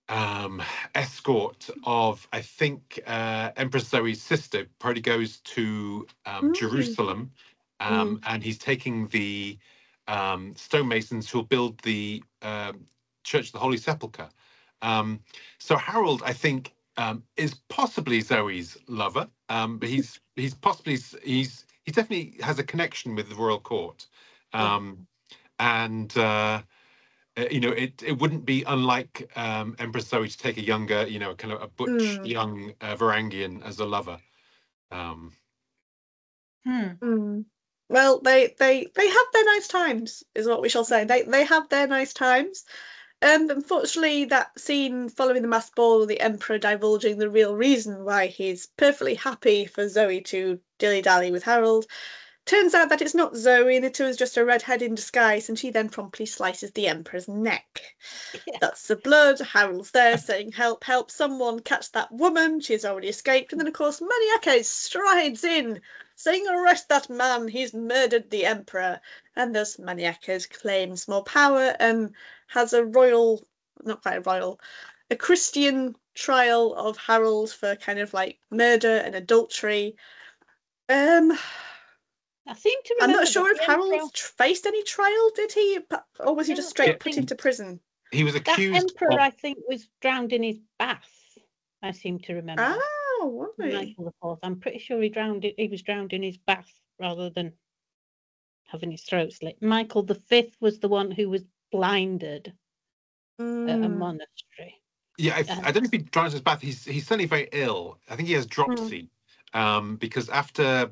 escort of, I think, Empress Zoe's sister probably goes to Jerusalem, and he's taking the stonemasons who'll build the Church of the Holy Sepulchre. So Harold, I think, is possibly Zoe's lover, but he's he definitely has a connection with the royal court, and it wouldn't be unlike Empress Zoe to take a younger, kind of a butch young Varangian as a lover. Well, they have their nice times, is what we shall say. They have their nice times. Unfortunately, that scene following the masked ball, the Emperor divulging the real reason why he's perfectly happy for Zoe to dilly-dally with Harold, turns out that it's not Zoe and it was just a redhead in disguise, and she then promptly slices the Emperor's neck. Yeah. That's the blood. Harold's there saying, help, help, someone catch that woman. She's already escaped. And then, of course, Maniace strides in, saying, arrest that man. He's murdered the Emperor. And thus Maniace claims more power and has a royal, not quite a royal, a Christian trial of Harold for kind of like murder and adultery. I seem to remember. I'm not sure if Harold faced any trial, did he? Or was he just straight put into prison? He was accused. That Emperor, I think, was drowned in his bath. I seem to remember. Oh, was he? Michael IV. I'm pretty sure he was drowned in his bath rather than having his throat slit. Michael V was the one who was blinded at a monastery. Yeah, I don't know if he drowned in his bath. He's certainly very ill. I think he has dropsy, because after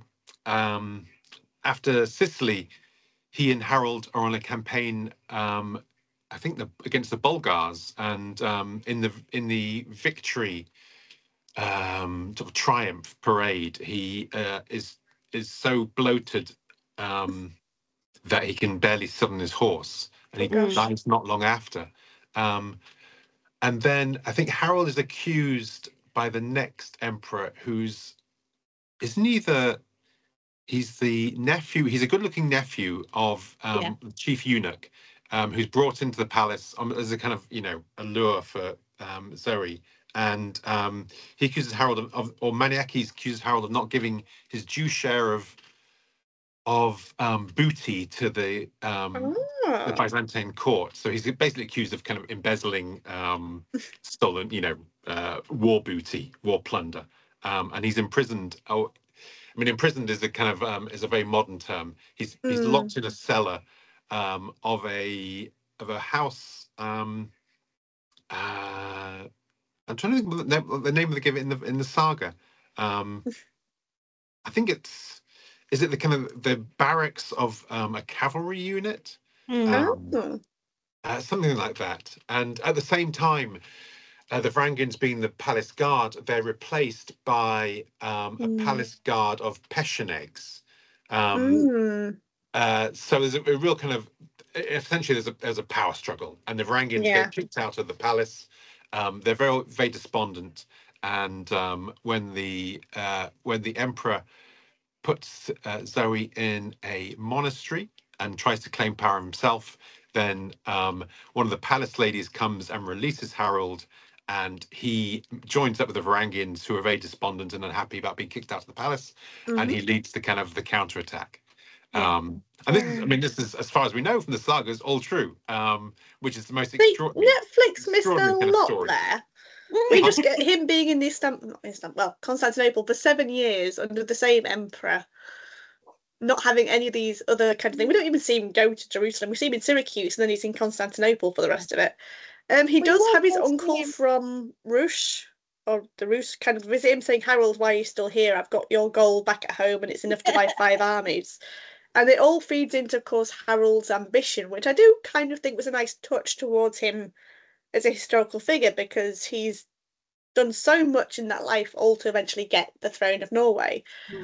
Sicily, he and Harold are on a campaign, I think against the Bulgars, and in the victory sort of triumph parade, he is so bloated that he can barely sit on his horse, and he dies not long after. And then I think Harold is accused by the next emperor, he's the nephew. He's a good-looking nephew of the chief eunuch, who's brought into the palace as a kind of a lure for Zoe, and he accuses Harold or Maniace accuses Harold of not giving his due share of booty to the Byzantine court. So he's basically accused of kind of embezzling stolen, war booty, war plunder, and he's imprisoned. Imprisoned is a kind of is a very modern term. He's locked in a cellar of a house. I'm trying to think of the name of the give in the saga. I think is it the kind of the barracks of a cavalry unit, something like that. And at the same time, the Varangians being the palace guard, they're replaced by a palace guard of Pechenegs. So there's a real kind of, essentially there's a power struggle, and the Varangians get kicked out of the palace. They're very, very despondent, and when the emperor puts Zoe in a monastery and tries to claim power himself, then one of the palace ladies comes and releases Harold, and he joins up with the Varangians, who are very despondent and unhappy about being kicked out of the palace, and he leads the counterattack. And this is, as far as we know from the sagas, all true, which is the most extraordinary. Netflix missed a lot there. We just get him being in Constantinople for 7 years under the same emperor, not having any of these other kind of things. We don't even see him go to Jerusalem. We see him in Syracuse, and then he's in Constantinople for the rest of it. He does have his uncle from Rus, or the Rus, kind of visit him, saying, Harold, why are you still here? I've got your gold back at home, and it's enough to buy 5 armies. And it all feeds into, of course, Harold's ambition, which I do kind of think was a nice touch towards him as a historical figure, because he's done so much in that life, all to eventually get the throne of Norway.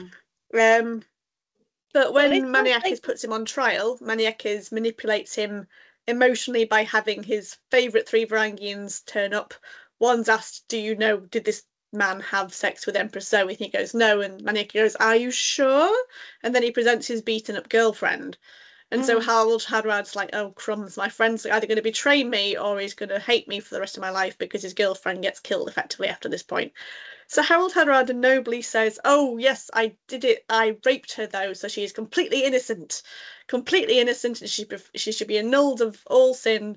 But when Maniace puts him on trial, Maniace manipulates him emotionally by having his favourite 3 Varangians turn up. One's asked, did this man have sex with Empress Zoe? And he goes, no. And Maniace goes, are you sure? And then he presents his beaten up girlfriend. And so Harold Hadrad's like, oh crumbs, my friend's either going to betray me or he's going to hate me for the rest of my life because his girlfriend gets killed effectively after this point. So Harold Hadrad nobly says, oh yes, I did it, I raped her though, so she is completely innocent, and she should be annulled of all sin.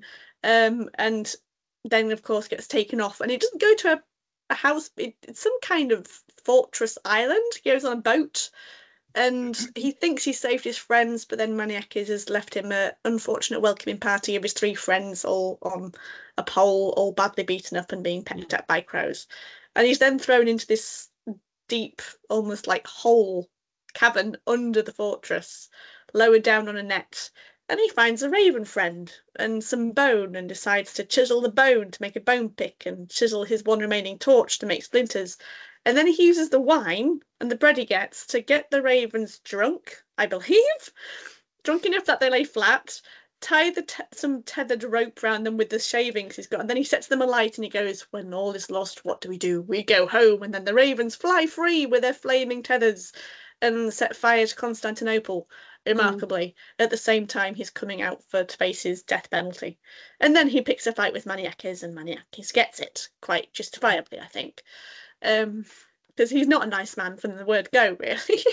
And then of course gets taken off, and he doesn't go to a house, it's some kind of fortress island. He goes on a boat, and he thinks he saved his friends, but then Maniakes has left him an unfortunate welcoming party of his 3 friends, all on a pole, all badly beaten up and being pecked at by crows. And he's then thrown into this deep, almost like hole cavern under the fortress, lowered down on a net. And he finds a raven friend and some bone, and decides to chisel the bone to make a bone pick and chisel his one remaining torch to make splinters. And then he uses the wine and the bread he gets to get the ravens drunk, I believe, drunk enough that they lay flat, tie some tethered rope round them with the shavings he's got, and then he sets them alight and he goes, when all is lost, what do? We go home, and then the ravens fly free with their flaming tethers and set fire to Constantinople, remarkably, at the same time he's coming out to face his death penalty. And then he picks a fight with Maniakes, and Maniakes gets it, quite justifiably, I think. Because he's not a nice man from the word go, really.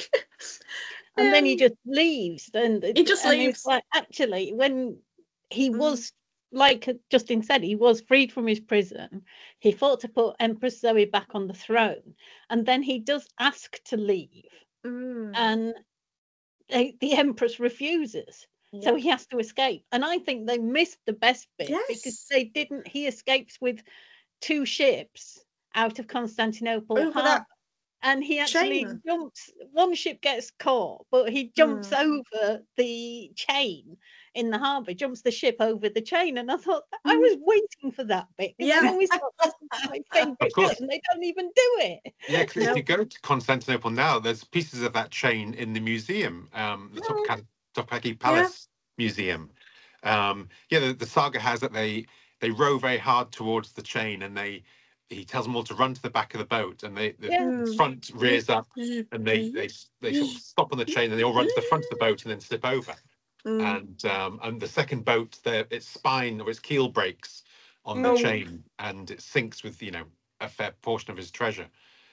And then he just leaves. And he just leaves. Like, actually, when he was, like Justin said, he was freed from his prison. He fought to put Empress Zoe back on the throne. And then he does ask to leave. And the Empress refuses. Yep. So he has to escape. And I think they missed the best bit, because he escapes with 2 ships out of Constantinople harbor. And he actually jumps, one ship gets caught, but he jumps over the chain in the harbour, jumps the ship over the chain. And I thought, I was waiting for that bit. I always thought that's my favourite bit, and they don't even do it. Yeah, because if you go to Constantinople now, there's pieces of that chain in the museum, the Topkapi Palace Museum. The saga has that they row very hard towards the chain, and he tells them all to run to the back of the boat, and the front rears up, and they sort of stop on the chain, and they all run to the front of the boat and then slip over. And the second boat, its spine or its keel breaks on the chain, and it sinks with a fair portion of his treasure.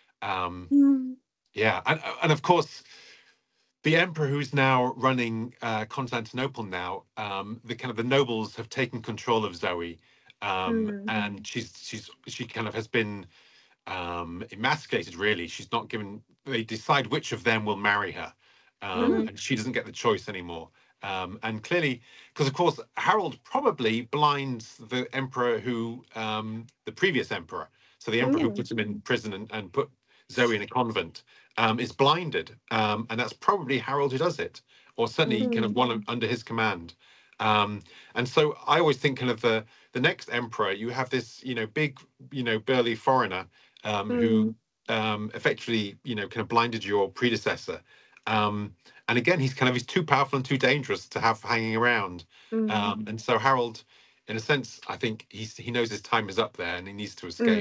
And of course, the emperor who's now running Constantinople now, the nobles have taken control of Zoe. And she kind of has been emasculated, really. She's not given, they decide which of them will marry her, and she doesn't get the choice anymore. And clearly, because of course Harold probably blinds the emperor who, the previous emperor, so the emperor who put him in prison and put Zoe in a convent, is blinded, and that's probably Harold who does it, or certainly kind of one under his command. And so I always think kind of the next emperor, you have this, big, burly foreigner, who effectively, kind of blinded your predecessor. And again, he's too powerful and too dangerous to have hanging around. And so Harold, in a sense, I think he knows his time is up there and he needs to escape.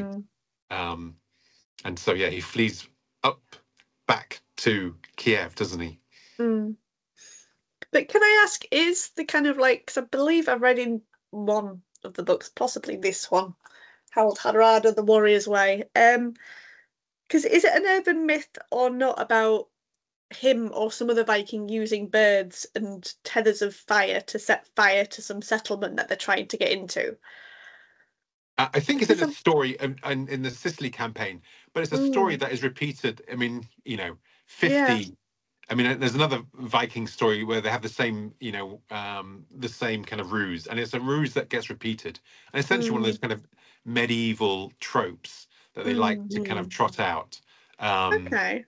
And so, he flees back to Kiev, doesn't he? But can I ask, is the kind of because I believe I've read in one of the books, possibly this one, Harold Hardrada, The Warrior's Way, because is it an urban myth or not about him or some other Viking using birds and tethers of fire to set fire to some settlement that they're trying to get into? I think it's in a story in the Sicily campaign, but it's a story that is repeated. I mean, 50. Yeah. I mean, there's another Viking story where they have the same, the same kind of ruse, and it's a ruse that gets repeated, and essentially one of those kind of medieval tropes that they like to kind of trot out. Okay.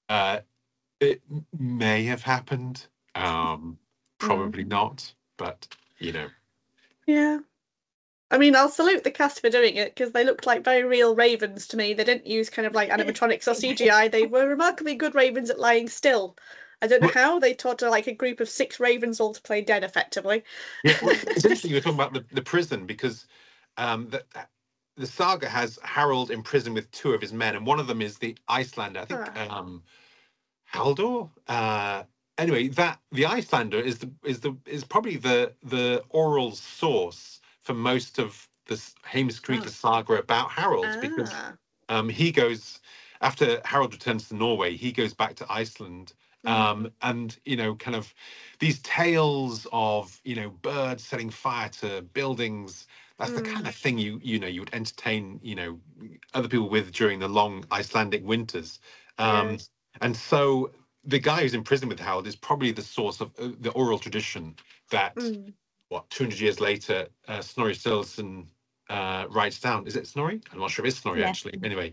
It may have happened, probably not, but Yeah. I mean, I'll salute the cast for doing it, because they looked like very real ravens to me. They didn't use kind of animatronics or CGI. They were remarkably good ravens at lying still. I don't know how they taught a group of 6 ravens all to play dead effectively. Yeah, well, it's interesting you were talking about the prison, because the saga has Harold in prison with 2 of his men, and one of them is the Icelander, I think, Haldor. anyway, that the Icelander is probably the oral source for most of this Heimskringla saga about Harold, because he goes, after Harold returns to Norway, he goes back to Iceland. And kind of these tales of birds setting fire to buildings, that's the kind of thing you would entertain other people with during the long Icelandic winters. And so the guy who's in prison with Harold is probably the source of the oral tradition that 200 years later Snorri Sturluson writes down. Is it Snorri? I'm not sure if it's Snorri actually. Anyway,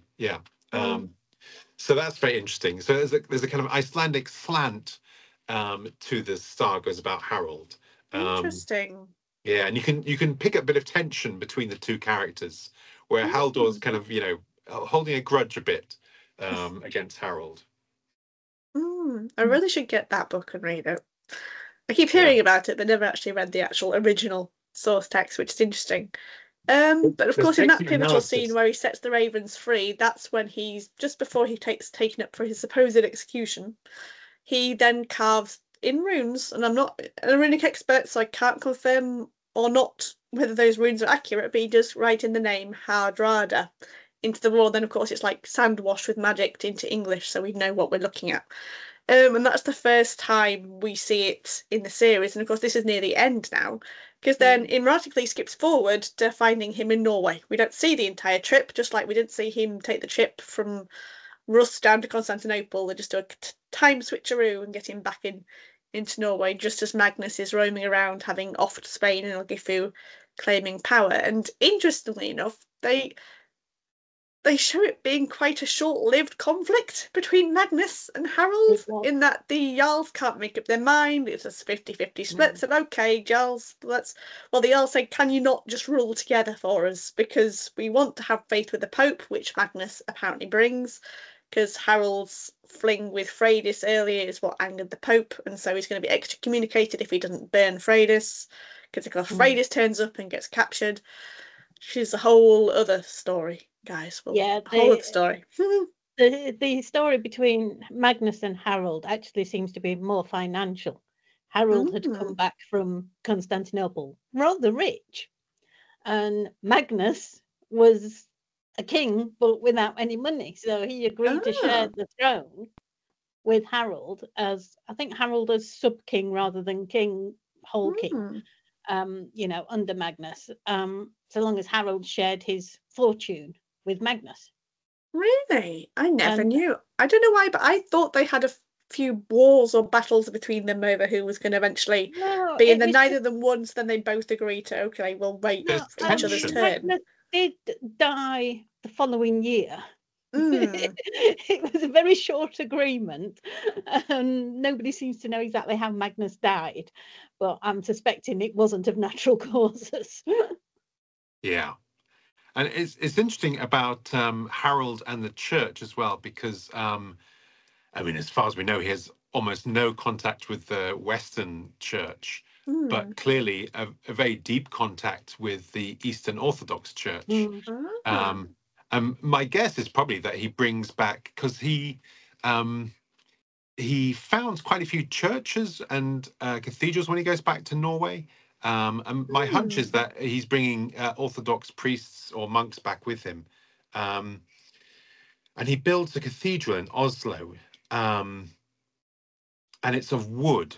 so that's very interesting. So there's a kind of Icelandic slant to the sagas about Harold. Interesting. Yeah, and you can pick up a bit of tension between the two characters, where Haldor's kind of holding a grudge a bit against Harold. I really should get that book and read it. I keep hearing about it, but never actually read the actual original source text, which is interesting. But of course, in that pivotal scene where he sets the ravens free, that's when he's just before he taken up for his supposed execution. He then carves in runes, and I'm not a runic expert, so I can't confirm or not whether those runes are accurate, but he does write in the name Hardrada into the wall. Then, of course, it's like sand washed with magic into English, so we know what we're looking at. And that's the first time we see it in the series. And of course, this is near the end now, because then it radically skips forward to finding him in Norway. We don't see the entire trip, just like we didn't see him take the trip from Rus down to Constantinople. They just do a time switcheroo and get him back into Norway, just as Magnus is roaming around, having offed Spain and Ilgifu, claiming power. And interestingly enough, they show it being quite a short-lived conflict between Magnus and Harold, in that the Jarls can't make up their mind. It's a 50-50 split. So, okay, Jarls, the Jarls say, can you not just rule together for us? Because we want to have faith with the Pope, which Magnus apparently brings, because Harold's fling with Freydis earlier is what angered the Pope, and so he's going to be excommunicated if he doesn't burn Freydis, because of course Freydis turns up and gets captured. She's a whole other story, guys. A whole other story. The story between Magnus and Harold actually seems to be more financial. Harold had come back from Constantinople rather rich, and Magnus was a king but without any money, so he agreed to share the throne with Harold, as I think Harold as sub-king rather than whole king. Under Magnus, so long as Harold shared his fortune with Magnus. Really? I never knew. I don't know why, but I thought they had a few wars or battles between them over who was going to eventually be, and then neither of them won, so then they both agreed to, okay, we'll wait for each other's turn. Magnus did die the following year. It was a very short agreement, and nobody seems to know exactly how Magnus died, but I'm suspecting it wasn't of natural causes. Yeah, and it's interesting about Harold and the church as well, because as far as we know, he has almost no contact with the Western church, but clearly a very deep contact with the Eastern Orthodox Church. My guess is probably that he brings back, because he founds quite a few churches and cathedrals when he goes back to Norway. And my hunch is that he's bringing Orthodox priests or monks back with him. And he builds a cathedral in Oslo, and it's of wood.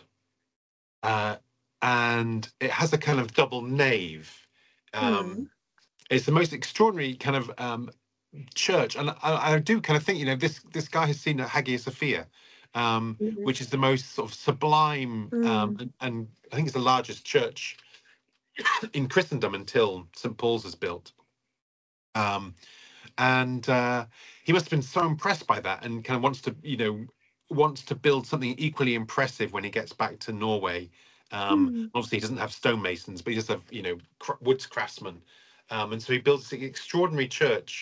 And it has a kind of double nave. It's the most extraordinary kind of church, and I do kind of think, this guy has seen Hagia Sophia, which is the most sort of sublime, and I think it's the largest church in Christendom until St. Paul's is built. And he must have been so impressed by that, and kind of wants to build something equally impressive when he gets back to Norway. Obviously, he doesn't have stonemasons, but he does have woods craftsmen. And so he builds an extraordinary church,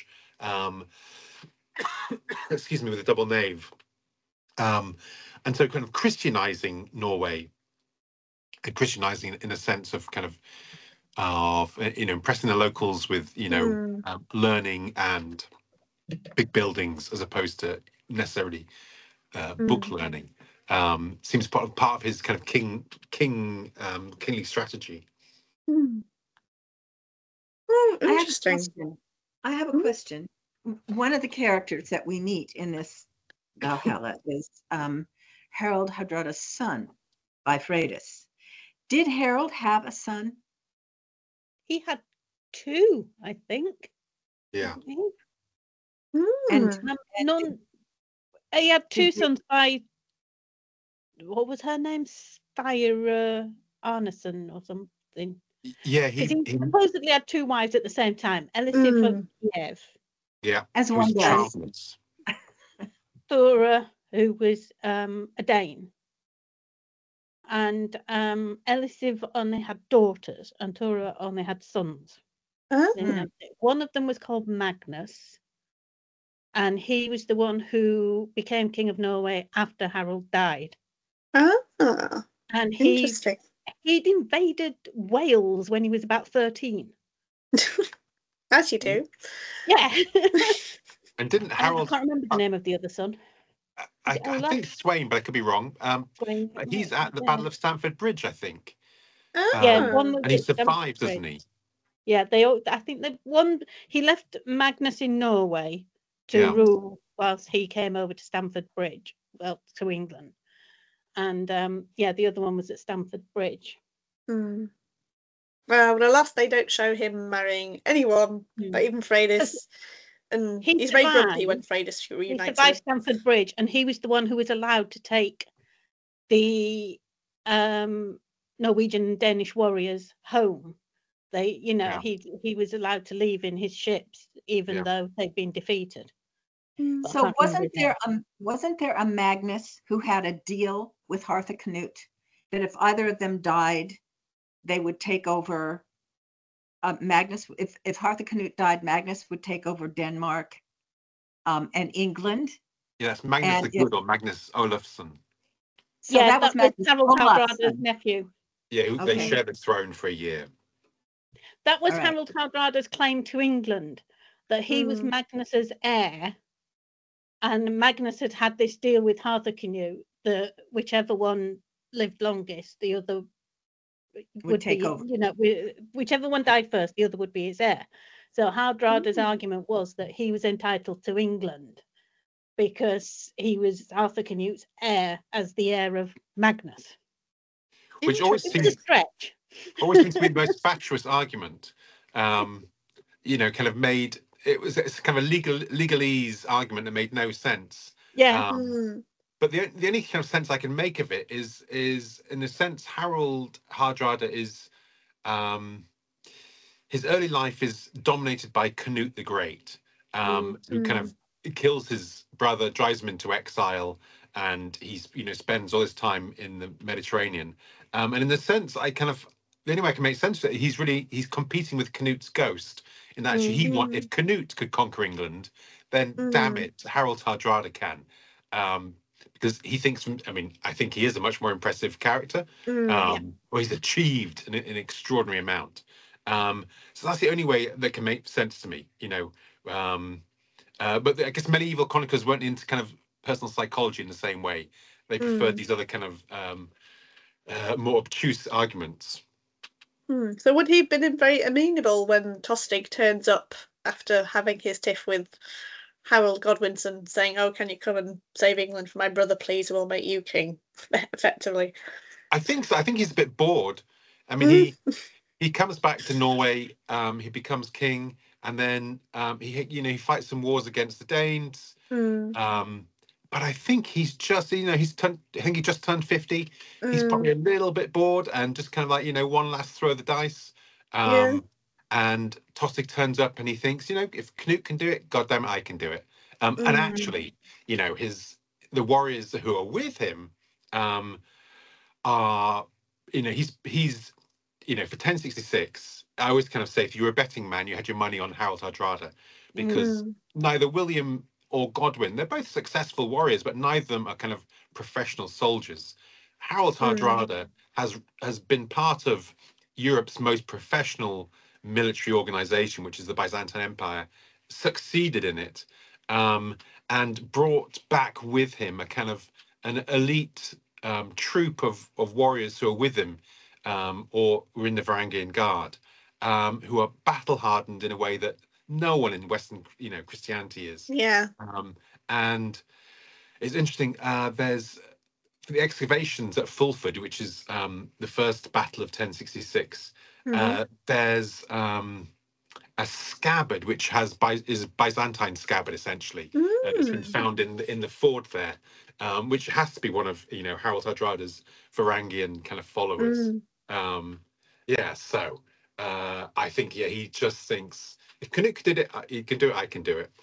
excuse me, with a double nave. And so kind of Christianizing Norway, and Christianizing in a sense of kind of impressing the locals with, learning and big buildings, as opposed to necessarily book learning. seems part of his kind of kingly strategy. Interesting. I have a question. One of the characters that we meet in this Valhalla is Harald Hardrada's son, Bifreydis. Did Harald have a son? He had 2, I think. Yeah. And none. He had 2 sons by, what was her name? Sire Arneson or something. Yeah, he supposedly had 2 wives at the same time. Elisif of Kiev. Yeah, as one does. Thora, who was a Dane. And Elisif only had daughters, and Thora only had sons. One of them was called Magnus, and he was the one who became king of Norway after Harold died. And he'd invaded Wales when he was about 13. As you do. Yeah. And didn't Harold... I can't remember the name of the other son. I think Swain, but I could be wrong. He's at the Battle of Stamford Bridge, I think. And he survives, doesn't he? Yeah, I think he left Magnus in Norway to rule whilst he came over to Stamford Bridge, well, to England. And the other one was at Stamford Bridge. Well, alas, they don't show him marrying anyone, but even Freydis. And he's very grumpy when Freydis reunites. He survived Stamford Bridge, and he was the one who was allowed to take the Norwegian and Danish warriors home. He was allowed to leave in his ships, even though they'd been defeated. So wasn't there a Magnus who had a deal with Harthacnut that if either of them died, they would take over? Magnus, if Harthacnut died, Magnus would take over Denmark and England. Yes, Magnus the Good or Magnus Olafsson. So that was Harold Hardrada's nephew. Yeah, they shared the throne for a year. That was Harold Hardrada's claim to England, that he was Magnus's heir, and Magnus had this deal with Harthacnut that whichever one lived longest, the other would take over. Whichever one died first, the other would be his heir. So Hardrada's argument was that he was entitled to England because he was Harthacnut's heir as the heir of Magnus. Which always seems a stretch. Always seems to be the most fatuous argument. Kind of made it's kind of a legalese argument that made no sense. Yeah. But the only kind of sense I can make of it is in a sense Harold Hardrada is his early life is dominated by Canute the Great, who kind of kills his brother, drives him into exile, and he's spends all his time in the Mediterranean. And in the sense, the only way I can make sense of it, he's competing with Canute's ghost in that actually if Canute could conquer England, then damn it, Harold Hardrada can. Because he thinks, I think he is a much more impressive character. Or he's achieved an extraordinary amount. So that's the only way that can make sense to me, But I guess medieval chroniclers weren't into kind of personal psychology in the same way. They preferred these other kind of more obtuse arguments. So would he have been very amenable when Tostig turns up after having his tiff with Harold Godwinson, saying, "Oh, can you come and save England for my brother, please? We'll make you king," effectively. I think so. I think he's a bit bored. He comes back to Norway. He becomes king, and then he fights some wars against the Danes. But I think he's just I think he just turned 50. He's probably a little bit bored and just kind of like one last throw of the dice. And Tostig turns up and he thinks, if Canute can do it, goddamn it, I can do it. And actually, the warriors who are with him are, he's for 1066. I always kind of say, if you were a betting man, you had your money on Harold Hardrada, because neither William or Godwin, they're both successful warriors, but neither of them are kind of professional soldiers. Harold Hardrada has been part of Europe's most professional military organization, which is the Byzantine Empire, succeeded in it, and brought back with him a kind of an elite troop of warriors who are with him, or were in the Varangian Guard, who are battle hardened in a way that no one in Western, Christianity is. Yeah. And it's interesting. There's for the excavations at Fulford, which is the first battle of 1066. There's a scabbard which is Byzantine scabbard essentially. It's been found in the ford there, which has to be one of Harald Hardrada's Varangian kind of followers. So I think he just thinks if Canute did it, he can do it. I can do it.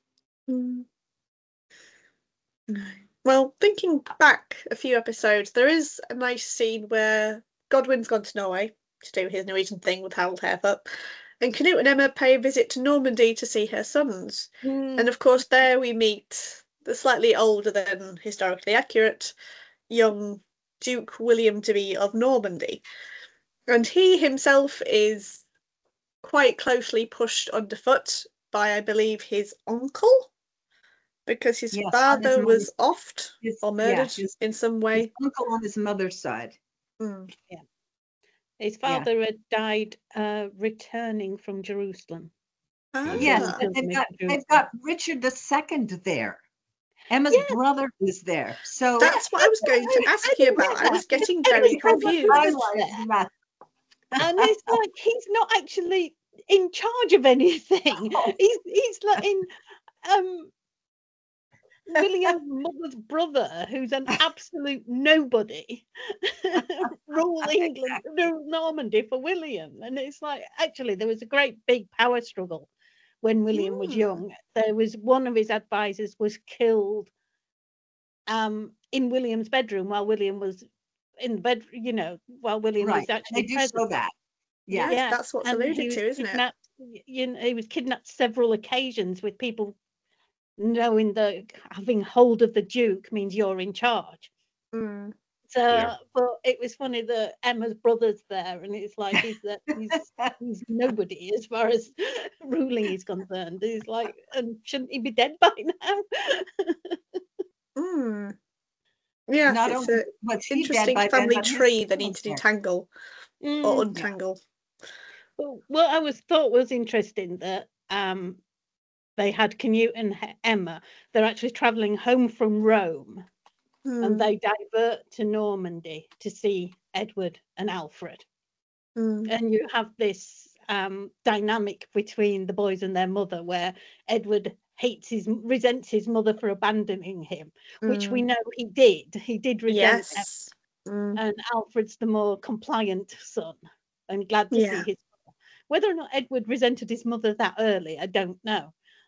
Well, thinking back a few episodes, there is a nice scene where Godwin's gone to Norway to do his Norwegian thing with Harold Harefoot, and Canute and Emma pay a visit to Normandy to see her sons. And of course, there we meet the slightly older than historically accurate young Duke William to be of Normandy. And he himself is quite closely pushed underfoot by, I believe, his uncle, because his father was offed or murdered in some way. His uncle on his mother's side. Yeah. His father had died returning from Jerusalem. Yes, and they've got Richard II there. Emma's brother is there. So that's what I was going to ask you about. I was getting very confused. And it's like he's not actually in charge of anything. He's letting William's mother's brother, who's an absolute nobody, rule England, rule Normandy for William. And it's like, actually, there was a great big power struggle when William was young. There was one of his advisors was killed in William's bedroom while William was in bed, while William was actually they do show that. Yeah, that's what's alluded to, isn't it? He was kidnapped several occasions with people knowing that having hold of the Duke means you're in charge. So, but it was funny that Emma's brother's there, and it's like he's he's nobody as far as ruling is concerned. He's like, and shouldn't he be dead by now? Yeah, it's an interesting family tree they need to detangle or untangle. Well, what I thought was interesting that they had Canute and Emma. They're actually travelling home from Rome, and they divert to Normandy to see Edward and Alfred. And you have this dynamic between the boys and their mother, where Edward resents his mother for abandoning him, which we know he did. He did resent Emma. And Alfred's the more compliant son and glad to see his mother. Whether or not Edward resented his mother that early, I don't know.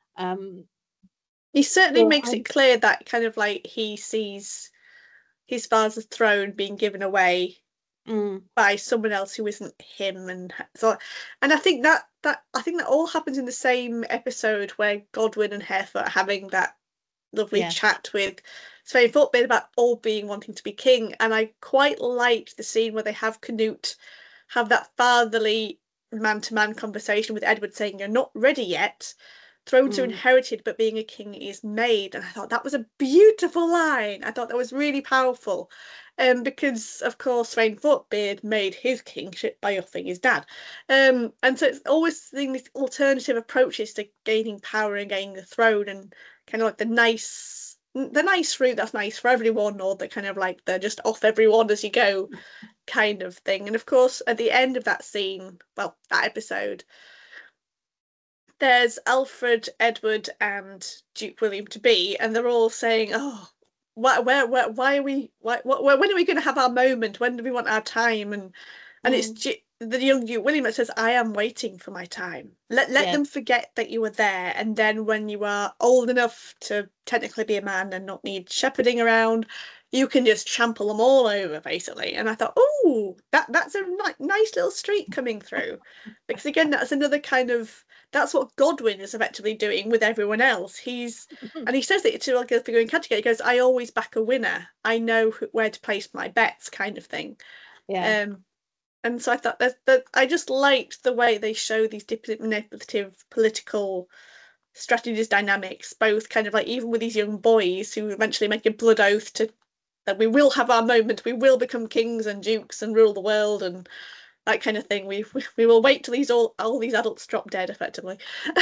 He certainly makes it clear that kind of like he sees his father's throne being given away by someone else who isn't him, and I think that all happens in the same episode where Godwin and Harefoot are having that lovely chat with Svein Forkbeard about all wanting to be king. And I quite liked the scene where they have Canute have that fatherly man-to-man conversation with Edward, saying, "You're not ready yet. Thrones are inherited, but being a king is made." And I thought that was a beautiful line. I thought that was really powerful. Because, of course, Svein Forkbeard made his kingship by offing his dad. And so it's always seeing these alternative approaches to gaining power and gaining the throne, and kind of like the nice route that's nice for everyone, or the kind of like the just off everyone as you go kind of thing. And, of course, at the end of that scene, that episode, there's Alfred, Edward, and Duke William to be, and they're all saying, "Oh, why are we? When are we going to have our moment? When do we want our time?" And it's the young Duke William that says, "I am waiting for my time. Let them forget that you were there, and then when you are old enough to technically be a man and not need shepherding around, you can just trample them all over, basically." And I thought, oh, that's a nice little streak coming through, because again, that's another kind of. That's what Godwin is effectively doing with everyone else. And he says it to like a figure in Canterbury. He goes, "I always back a winner. I know where to place my bets," kind of thing. Yeah. And so I thought that I just liked the way they show these manipulative political strategies, dynamics, both kind of like even with these young boys who eventually make a blood oath to that we will have our moment, we will become kings and dukes and rule the world and that kind of thing. We will wait till all these adults drop dead, effectively.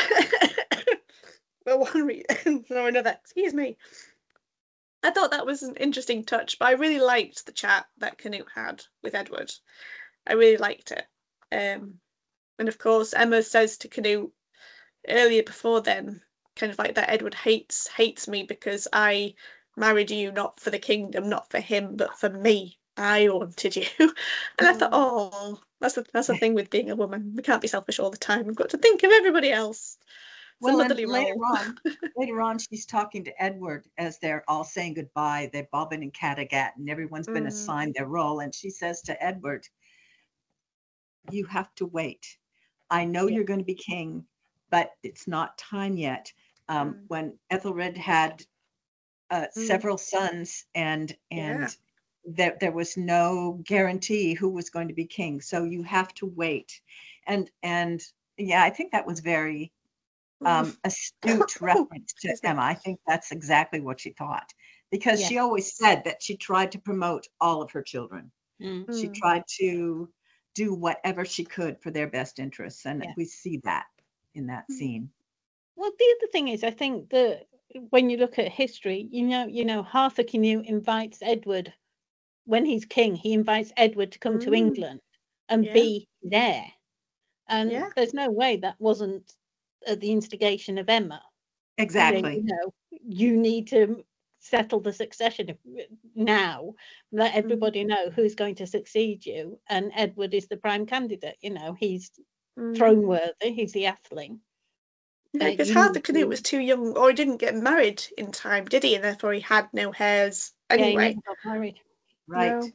For one reason or another. Excuse me. I thought that was an interesting touch, but I really liked the chat that Canute had with Edward. I really liked it. And of course, Emma says to Canute earlier before then, kind of like that Edward hates me because I married you not for the kingdom, not for him, but for me. I wanted you. And I thought, oh, that's the thing with being a woman. We can't be selfish all the time. We've got to think of everybody else. Well, and later on, she's talking to Edward as they're all saying goodbye. They're Bobbin and Caddagat, and everyone's been assigned their role. And she says to Edward, you have to wait. I know you're going to be king, but it's not time yet. When Ethelred had several sons, and there was no guarantee who was going to be king, so you have to wait. And yeah, I think that was very astute reference to Emma. I think that's exactly what she thought, because she always said that she tried to promote all of her children. She tried to do whatever she could for their best interests, and we see that in that scene. Well, the other thing is, I think that when you look at history, you know, Arthur Canute invites Edward when he's king. He invites Edward to come to England and be there, and there's no way that wasn't at the instigation of Emma. Exactly. You know, you need to settle the succession now, let everybody know who's going to succeed you, and Edward is the prime candidate. You know, he's throne worthy, he's the athling. Because Arthur Canute was too young, or he didn't get married in time, did he? And therefore he had no heirs anyway. Yeah, he never got married. Right. No.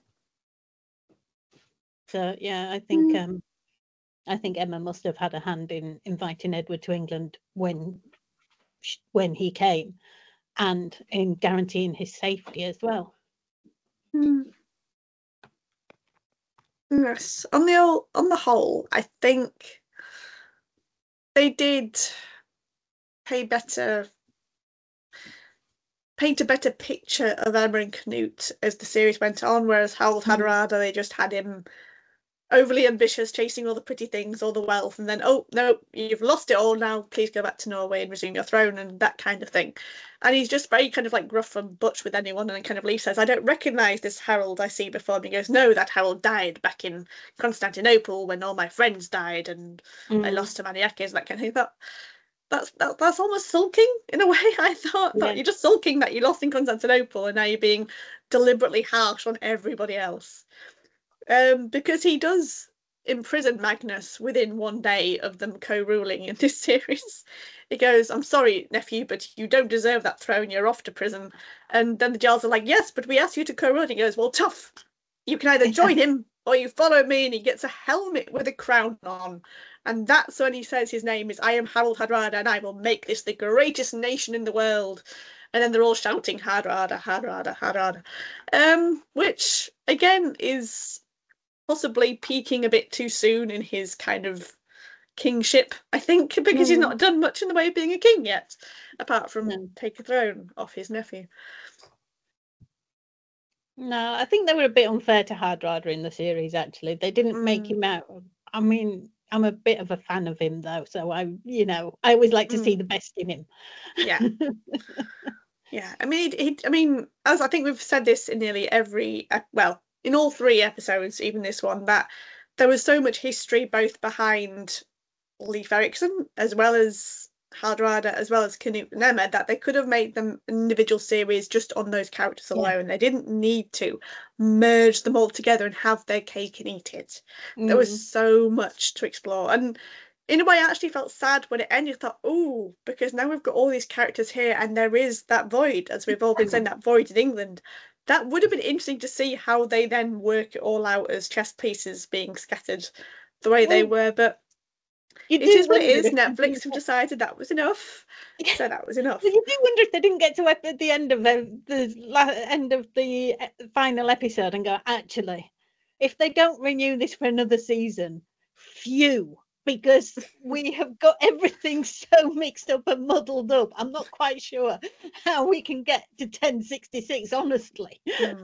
So yeah, I think Emma must have had a hand in inviting Edward to England when he came, and in guaranteeing his safety as well. Yes, on the whole, I think they did paint a better picture of Emma and Canute as the series went on, whereas Harald Hardrada, they just had him overly ambitious, chasing all the pretty things, all the wealth, and then, oh no, you've lost it all now, please go back to Norway and resume your throne, and that kind of thing. And he's just very kind of like gruff and butch with anyone, and then kind of leaves, says, I don't recognise this Harold I see before me. He goes, no, that Harold died back in Constantinople when all my friends died and I lost to Maniakes, that kind of thing. That's almost sulking in a way. I thought you're just sulking that you lost in Constantinople and now you're being deliberately harsh on everybody else. Because he does imprison Magnus within one day of them co-ruling in this series. He goes, I'm sorry, nephew, but you don't deserve that throne, you're off to prison. And then the Jarls are like, yes, but we asked you to co-rule. He goes, well, tough. You can either join him or you follow me. And he gets a helmet with a crown on. And that's when he says his name is, I am Harald Hardrada, and I will make this the greatest nation in the world. And then they're all shouting, Hardrada, Hardrada, Hardrada. Which, again, is possibly peaking a bit too soon in his kind of kingship, I think, because he's not done much in the way of being a king yet, apart from take a throne off his nephew. No, I think they were a bit unfair to Hardrada in the series, actually. They didn't make him out. I mean, I'm a bit of a fan of him, though, so I always like to see the best in him. Yeah. Yeah, I mean, as I think we've said this in nearly in all 3 episodes, even this one, that there was so much history both behind Leif Erikson as well as Hardrada as well as Canute and Emma, that they could have made them individual series just on those characters alone. They didn't need to merge them all together and have their cake and eat it. There was so much to explore, and in a way I actually felt sad when it ended. I thought, oh, because now we've got all these characters here and there is that void, as we've all been saying, that void in England. That would have been interesting to see how they then work it all out as chess pieces being scattered the way they were, but it is what it is. Netflix have decided that was enough, so that was enough. You do wonder if they didn't get to at the end of the final episode and go, actually, if they don't renew this for another season, phew, because we have got everything so mixed up and muddled up. I'm not quite sure how we can get to 1066, honestly.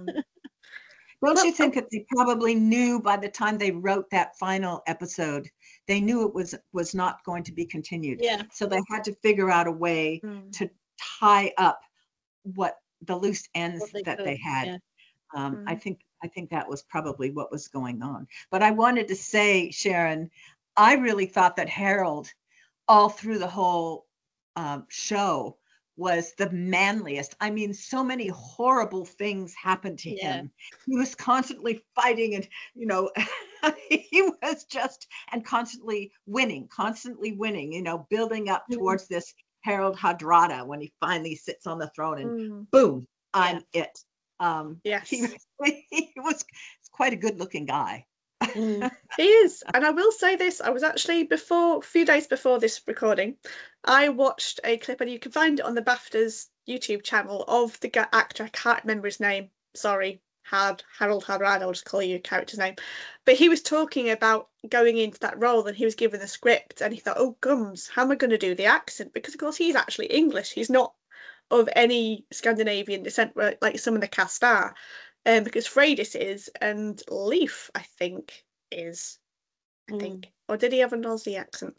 Don't you think that they probably knew by the time they wrote that final episode, they knew it was not going to be continued. Yeah. So they had to figure out a way to tie up what the loose ends that they had. Yeah. I think that was probably what was going on. But I wanted to say, Sharon, I really thought that Harold, all through the whole show, was the manliest. I mean, so many horrible things happened to him. He was constantly fighting, and he was just, and constantly winning, building up towards this Harold Hardrada when he finally sits on the throne and boom, I'm it. Yes, he was quite a good-looking guy. He is, and I will say this: I was actually a few days before this recording, I watched a clip, and you can find it on the BAFTA's YouTube channel, of the actor. I can't remember his name. Sorry, Harold Hardrada. I'll just call you character's name. But he was talking about going into that role, and he was given the script, and he thought, "Oh gums, how am I going to do the accent?" Because of course he's actually English. He's not of any Scandinavian descent like some of the cast are. Because Freydis is, and Leif, I think, is. Or did he have an Aussie accent?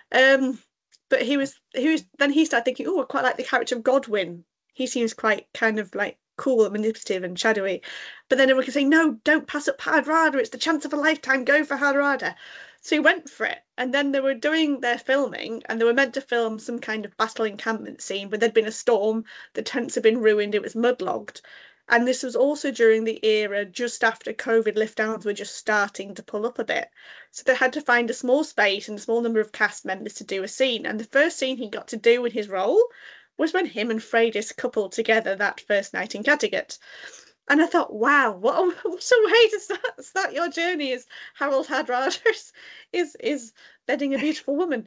But he was. Then he started thinking, oh, I quite like the character of Godwin. He seems quite kind of like cool and manipulative and shadowy. But then everyone can say, no, don't pass up Hardrada. It's the chance of a lifetime. Go for Hardrada. So he went for it. And then they were doing their filming, and they were meant to film some kind of battle encampment scene, but there'd been a storm. The tents had been ruined. It was mudlogged. And this was also during the era just after COVID lift-downs were just starting to pull up a bit. So they had to find a small space and a small number of cast members to do a scene. And the first scene he got to do in his role was when him and Freydis coupled together that first night in Kattegat. And I thought, wow, what a way to start your journey as Harold Hardrada is bedding a beautiful woman.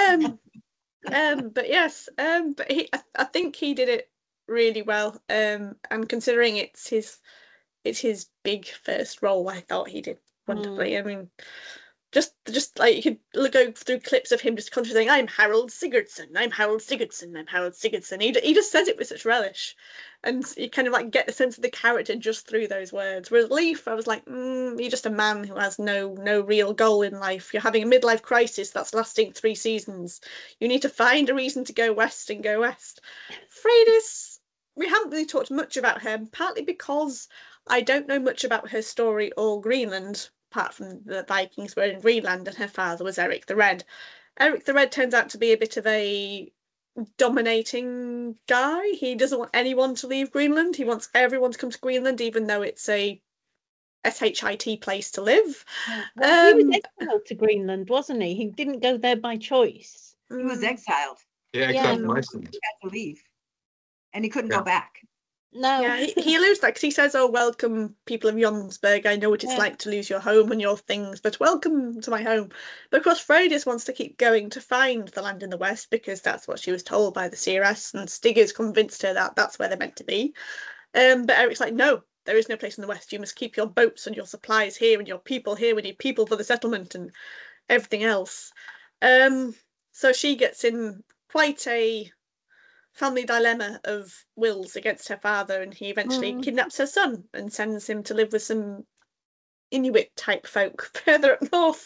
But yes, but I think he did it really well, and considering it's his big first role, I thought he did wonderfully. I mean, just like you could go through clips of him just constantly saying, I'm Harold Sigurdsson, I'm Harold Sigurdsson, I'm Harold Sigurdsson. He just says it with such relish, and you kind of like get the sense of the character just through those words. Whereas Leif, I was like, you're just a man who has no real goal in life. You're having a midlife crisis that's lasting 3 seasons. You need to find a reason to go west and go west. Freydis, we haven't really talked much about her, partly because I don't know much about her story or Greenland, apart from the Vikings were in Greenland and her father was Eric the Red. Eric the Red turns out to be a bit of a dominating guy. He doesn't want anyone to leave Greenland. He wants everyone to come to Greenland, even though it's a SHIT place to live. Well, he was exiled to Greenland, wasn't he? He didn't go there by choice. He was exiled. Yeah, exiled from Iceland. He had to leave. And he couldn't go back. No. Yeah, he alludes that because he says, oh, welcome, people of Jomsburg. I know what it's like to lose your home and your things, but welcome to my home. But of course, Freydis wants to keep going to find the land in the west because that's what she was told by the seeress, and Stigger's convinced her that that's where they're meant to be. But Eric's like, no, there is no place in the west. You must keep your boats and your supplies here and your people here. We need people for the settlement and everything else. So she gets in quite a family dilemma of wills against her father, and he eventually kidnaps her son and sends him to live with some Inuit type folk further up north.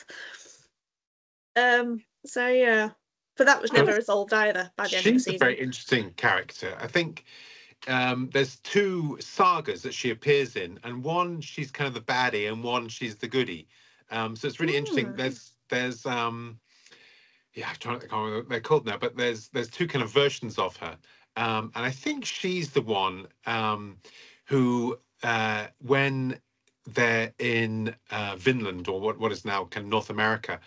So yeah, but that was never resolved either by the end of the season. She's a very interesting character. I think there's 2 sagas that she appears in, and one she's kind of the baddie and one she's the goodie. So it's really interesting. There's yeah, I can't remember what they're called now, but there's 2 kind of versions of her, and I think she's the one who, when they're in Vinland, or what is now kind of North America,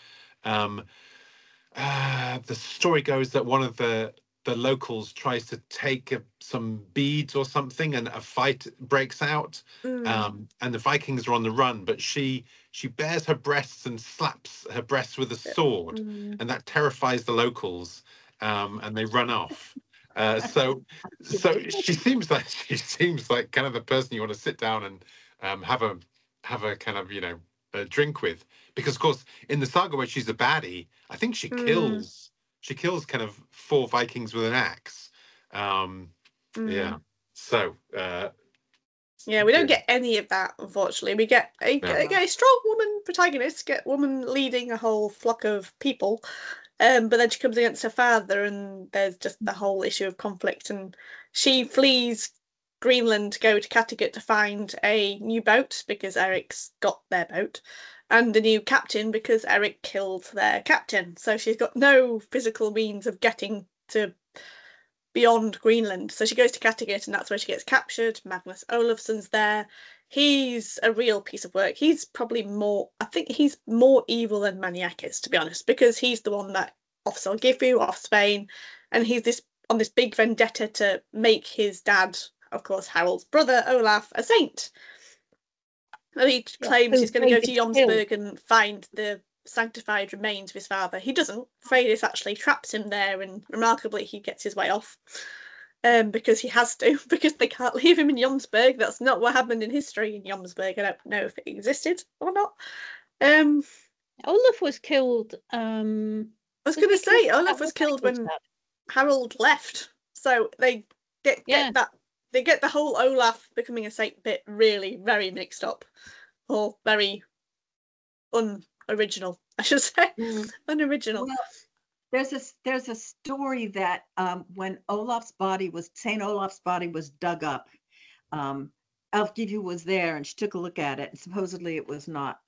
the story goes that one of the locals tries to take some beads or something, and a fight breaks out, and the Vikings are on the run, but she bares her breasts and slaps her breasts with a sword, and that terrifies the locals, and they run off. So she seems like kind of the person you want to sit down and have a kind of drink with, because of course in the saga where she's a baddie, I think she kills kind of 4 Vikings with an axe. Yeah. So yeah, we don't get any of that, unfortunately. We get a strong woman protagonist, get woman leading a whole flock of people, but then she comes against her father, and there's just the whole issue of conflict, and she flees Greenland to go to Kattegat to find a new boat because Eric's got their boat, and a new captain because Eric killed their captain. So she's got no physical means of getting to beyond Greenland. So she goes to Kattegat, and that's where she gets captured. Magnus Olafsson's there. He's a real piece of work. He's probably I think he's more evil than Maniakes, to be honest, because he's the one that offs Gifu, off Spain, and he's on this big vendetta to make his dad, of course, Harold's brother, Olaf, a saint. And he claims he's going to go to Jomsburg and find the sanctified remains of his father. He doesn't. Freydis actually traps him there, and remarkably he gets his way off, because he has to, because they can't leave him in Jomsburg. That's not what happened in history in Jomsburg. I don't know if it existed or not. Olaf was killed. I was going to say Olaf was killed when Harold left. So they get that. They get the whole Olaf becoming a saint bit really very mixed up, or very unoriginal, I should say. Unoriginal. Well, there's a story that when Saint Olaf's body was dug up, Elfgifu was there, and she took a look at it, and supposedly it was not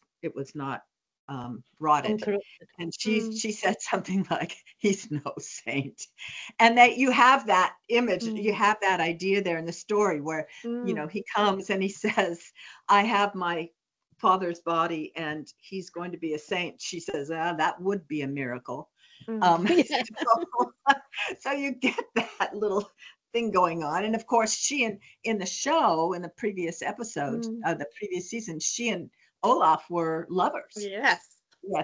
rotted. And she said something like, he's no saint. And that you have that image, you have that idea there in the story where, he comes and he says, I have my father's body and he's going to be a saint. She says, that would be a miracle. So you get that little thing going on. And of course, she in the show, in the previous episode, the previous season, she and Olaf were lovers. Yes. Yeah.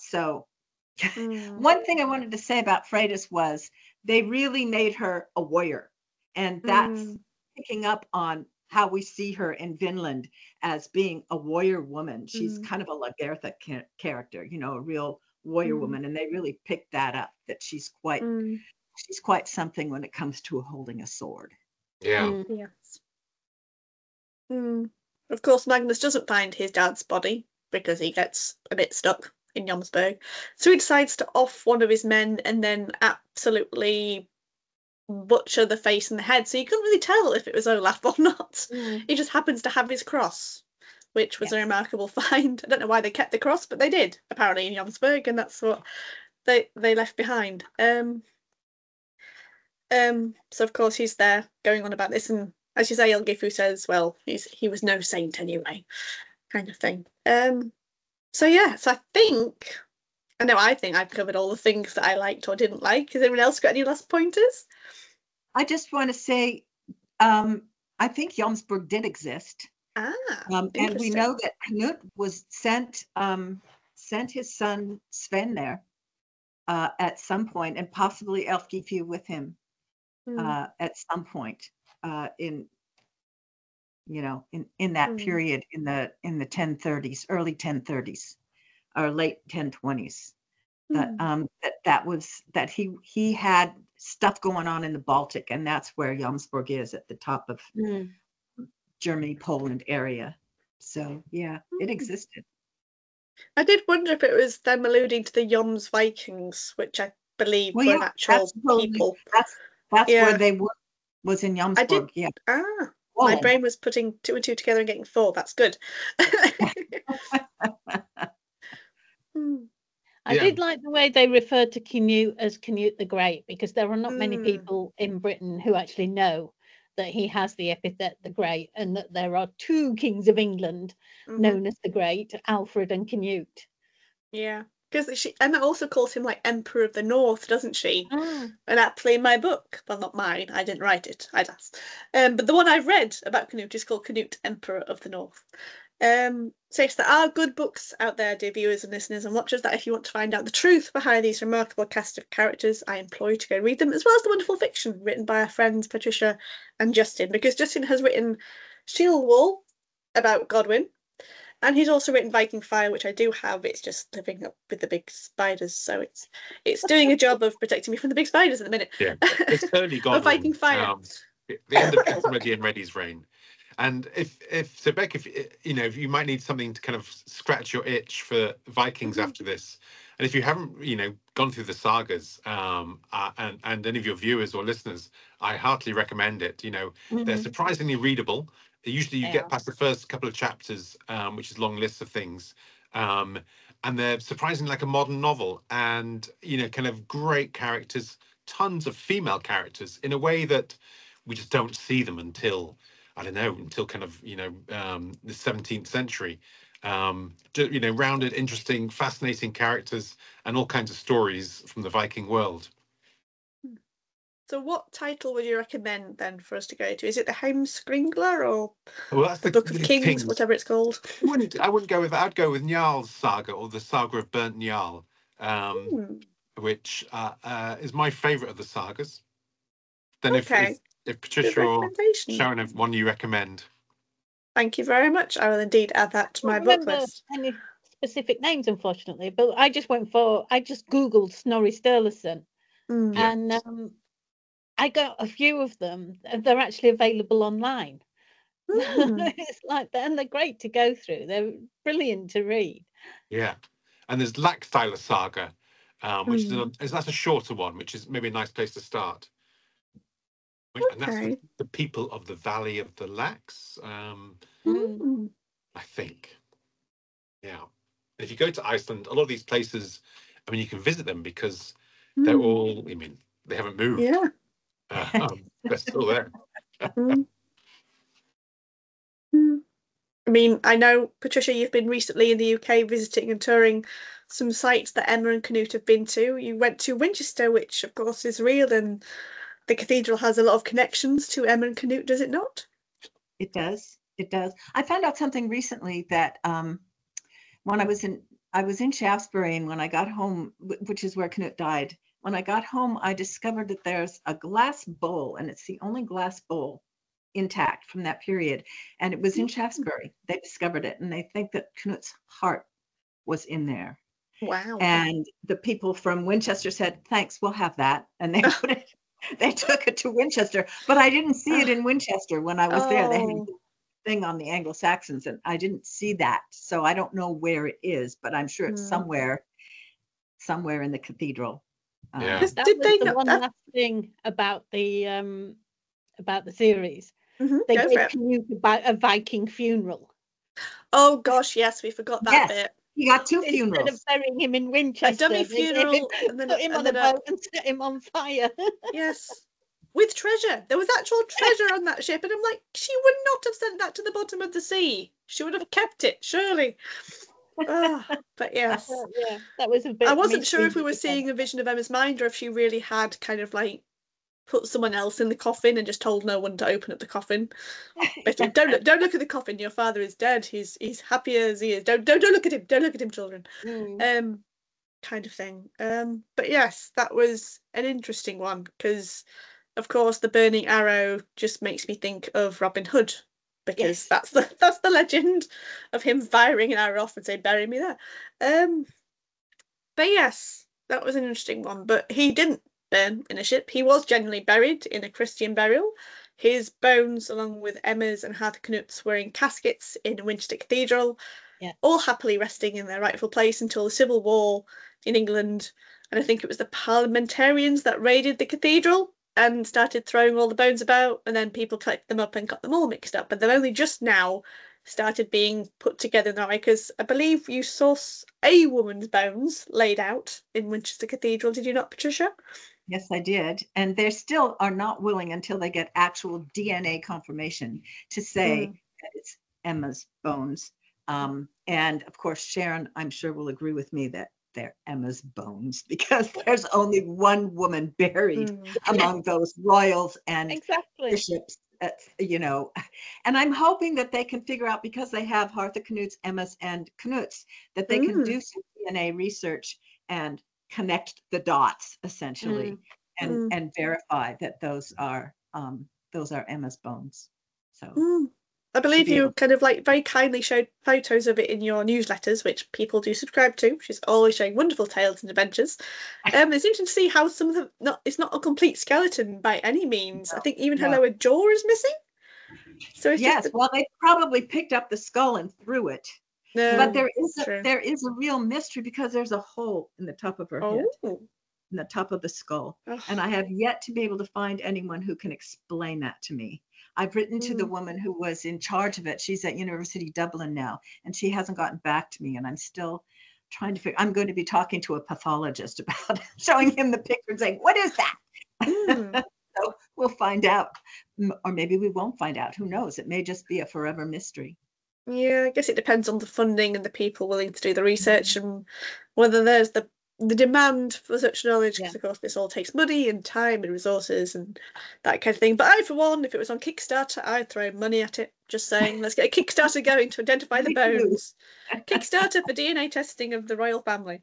One thing I wanted to say about Freydis was they really made her a warrior, and that's picking up on how we see her in Vinland as being a warrior woman. She's kind of a Lagertha character, a real warrior woman, and they really picked that up. That she's quite something when it comes to holding a sword. Yeah. Yes. Of course, Magnus doesn't find his dad's body because he gets a bit stuck in Jomsburg. So he decides to off one of his men and then absolutely butcher the face and the head. So you couldn't really tell if it was Olaf or not. He just happens to have his cross, which was a remarkable find. I don't know why they kept the cross, but they did, apparently, in Jomsburg, and that's what they left behind. So of course he's there going on about this, and as you say, Elgifu says, well, he was no saint anyway, kind of thing. So I think I've covered all the things that I liked or didn't like. Has anyone else got any last pointers? I just want to say, I think Jomsburg did exist. And we know that Canute was sent his son Sven there at some point, and possibly Elfgifu with him at some point in that period in the 1030s, early 1030s or late 1020s. That he had stuff going on in the Baltic, and that's where Jomsburg is, at the top of Germany, Poland area. So it existed. I did wonder if it was them alluding to the Joms Vikings, which I believe were actual people. That's where they were, was in Jomsburg. My brain was putting 2 and 2 together and getting 4. That's good. I did like the way they referred to Canute as Canute the Great, because there are not many people in Britain who actually know that he has the epithet the Great, and that there are 2 kings of England known as the Great, Alfred and Canute. Yeah, because Emma also calls him like Emperor of the North, doesn't she? And actually in my book, well, not mine, I didn't write it, I'd asked. But the one I've read about Canute is called Canute, Emperor of the North. So yes, there are good books out there, dear viewers and listeners and watchers, that if you want to find out the truth behind these remarkable cast of characters, I implore you to go read them, as well as the wonderful fiction written by our friends Patricia and Justin, because Justin has written Shield Wall about Godwyn, And he's also written Viking Fire, which I do have. It's just living up with the big spiders, so it's doing a job of protecting me from the big spiders at the minute. Yeah, it's early Godwin. Viking Fire. The end of Ready and Ready's reign. And if Beck, if you might need something to kind of scratch your itch for Vikings after this, and if you haven't gone through the sagas, and any of your viewers or listeners, I heartily recommend it. They're surprisingly readable. Usually you get past the first couple of chapters, which is long lists of things, and they're surprisingly like a modern novel, and kind of great characters, tons of female characters in a way that we just don't see them until kind of the 17th century. Rounded, interesting, fascinating characters and all kinds of stories from the Viking world. So what title would you recommend then for us to go to? Is it the Heimskringla or that's the Book of Kings, whatever it's called? I wouldn't go with that. I'd go with Njal's saga, or the Saga of Burnt Njal, which is my favourite of the sagas. Then if Patricia or Sharon have one you recommend. Thank you very much. I will indeed add that to my book list. Any specific names, unfortunately, but I just Googled Snorri Sturluson, and I got a few of them. They're actually available online. It's like that, and they're great to go through. They're brilliant to read. Yeah, and there's Laxdæla Saga, which is that's a shorter one, which is maybe a nice place to start. And that's the people of the Valley of the Lax, I think. Yeah. And if you go to Iceland, a lot of these places, I mean, you can visit them because they're all, they haven't moved. Yeah. They're still there. I mean, I know, Patricia, you've been recently in the UK visiting and touring some sites that Emma and Canute have been to. You went to Winchester, which of course is real, and the cathedral has a lot of connections to Emma and Canute, does it not? It does. It does. I found out something recently that when I was in Shaftesbury, and when I got home, which is where Canute died, when I got home, I discovered that there's a glass bowl, and it's the only glass bowl intact from that period. And it was in Shaftesbury. They discovered it, and they think that Canute's heart was in there. Wow. And the people from Winchester said, thanks, we'll have that. And they put it, they took it to Winchester, but I didn't see it in Winchester when I was there. They had a thing on the Anglo-Saxons, and I didn't see that. So I don't know where it is, but I'm sure it's somewhere in the cathedral. Yeah. That was the one last thing about the series. They gave Canute a Viking funeral. Oh gosh, yes, we forgot that bit. He got two funerals. Instead of burying him in Winchester, a dummy funeral, and then put him on a boat and set him on fire. Yes, with treasure. There was actual treasure on that ship, and I'm like, she would not have sent that to the bottom of the sea. She would have kept it, surely. But yes, that was a bit. I wasn't sure if we were seeing a vision of Emma's mind, or if she really had kind of like put someone else in the coffin and just told no one to open up the coffin. But don't look at the coffin. Your father is dead. He's happy as he is. Don't look at him. Don't look at him, children. Kind of thing. But yes, that was an interesting one, because of course the burning arrow just makes me think of Robin Hood, because that's the legend of him firing an arrow off and saying, bury me there. But yes, that was an interesting one. But he didn't burn in a ship. He was generally buried in a Christian burial. His bones, along with Emma's and Harthacnut's, were in caskets in Winchester Cathedral, all happily resting in their rightful place until the Civil War in England. And I think it was the parliamentarians that raided the cathedral and started throwing all the bones about, and then people collected them up and got them all mixed up. But they've only just now started being put together now, because I believe you saw a woman's bones laid out in Winchester Cathedral. Did you not, Patricia? Yes, I did. And they still are not willing until they get actual DNA confirmation to say that it's Emma's bones. And of course, Sharon, I'm sure, will agree with me that they're Emma's bones, because there's only one woman buried among those royals and bishops, and I'm hoping that they can figure out, because they have Harthacnut's, Emma's, and Canute's, that they can do some DNA research and connect the dots, essentially, and verify that those are Emma's bones. So I believe you kind of like very kindly showed photos of it in your newsletters, which people do subscribe to. She's always showing wonderful tales and adventures. It's interesting to see how some of them, it's not a complete skeleton by any means. I think even her lower jaw is missing. So it's yes, well, they probably picked up the skull and threw it. No, but there is a real mystery because there's a hole in the top of her head, in the top of the skull. Oh. And I have yet to be able to find anyone who can explain that to me. I've written to the woman who was in charge of it. She's at University Dublin now, and she hasn't gotten back to me. And I'm still trying to figure. I'm going to be talking to a pathologist about it, showing him the picture and saying, "What is that?" So we'll find out, or maybe we won't find out. Who knows? It may just be a forever mystery. Yeah, I guess it depends on the funding and the people willing to do the research and whether there's the demand for such knowledge, because of course this all takes money and time and resources and that kind of thing. But I, for one, if it was on Kickstarter, I'd throw money at it. Just saying, let's get a Kickstarter going to identify the bones. Kickstarter for DNA testing of the royal family.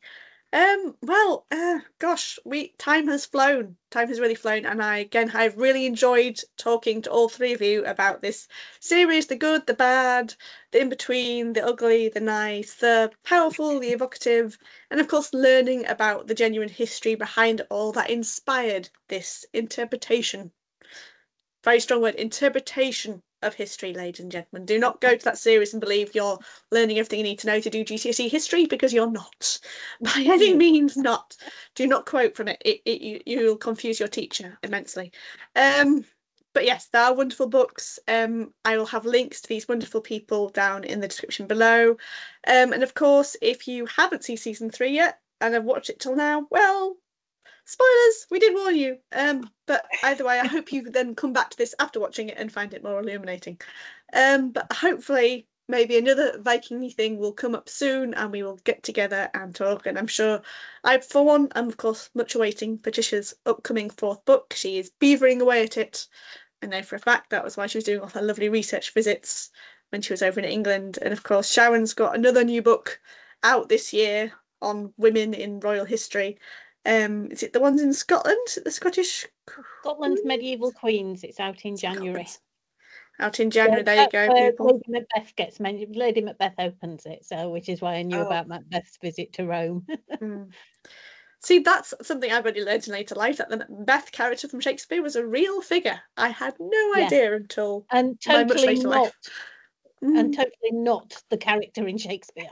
Gosh, time has flown. Time has really flown, and I've really enjoyed talking to all three of you about this series: the good, the bad, the in-between, the ugly, the nice, the powerful, the evocative, and of course learning about the genuine history behind all that inspired this interpretation. Very strong word, interpretation of history, ladies and gentlemen. Do not go to that series and believe you're learning everything you need to know to do GCSE history, because you're not. By any means not. Do not quote from it. You'll confuse your teacher immensely. But yes, there are wonderful books. I will have links to these wonderful people down in the description below. And of course, if you haven't seen season 3 yet and have watched it till now, well, spoilers, we did warn you. But either way, I hope you then come back to this after watching it and find it more illuminating. But hopefully maybe another Viking-y thing will come up soon and we will get together and talk. And I'm sure for one, I'm of course much awaiting Patricia's upcoming 4th book. She is beavering away at it. I know for a fact that was why she was doing all her lovely research visits when she was over in England. And of course, Sharon's got another new book out this year on women in royal history. Is it the ones in Scotland? The Scottish? Scotland's Medieval Queens. It's out in January. Out in January, there you go, people. Lady Macbeth gets mentioned. Lady Macbeth opens it, so which is why I knew about Macbeth's visit to Rome. See, that's something I've only learned in later life, that the Macbeth character from Shakespeare was a real figure. I had no idea until my much later life. And totally not the character in Shakespeare.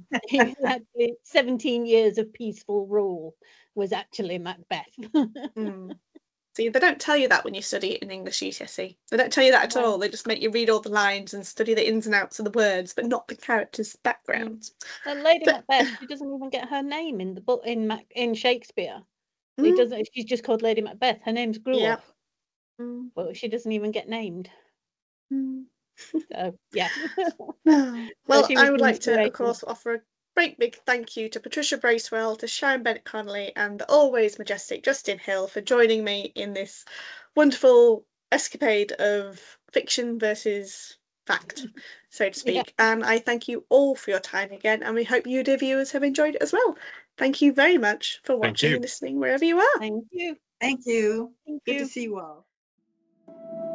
17 years of peaceful rule was actually Macbeth. See, they don't tell you that when you study it in English GCSE. They don't tell you that at all. They just make you read all the lines and study the ins and outs of the words, but not the character's background. And Lady Macbeth, she doesn't even get her name in the book in Shakespeare. She's just called Lady Macbeth. Her name's Gruach. But she doesn't even get named. So yeah. Well, I would like to, of course, offer a great big thank you to Patricia Bracewell, to Sharon Bennett Connolly, and the always majestic Justin Hill for joining me in this wonderful escapade of fiction versus fact, so to speak. And I thank you all for your time again, and we hope you, dear viewers, have enjoyed it as well. Thank you very much for watching and listening wherever you are. Thank you. Thank you. Good to see you all.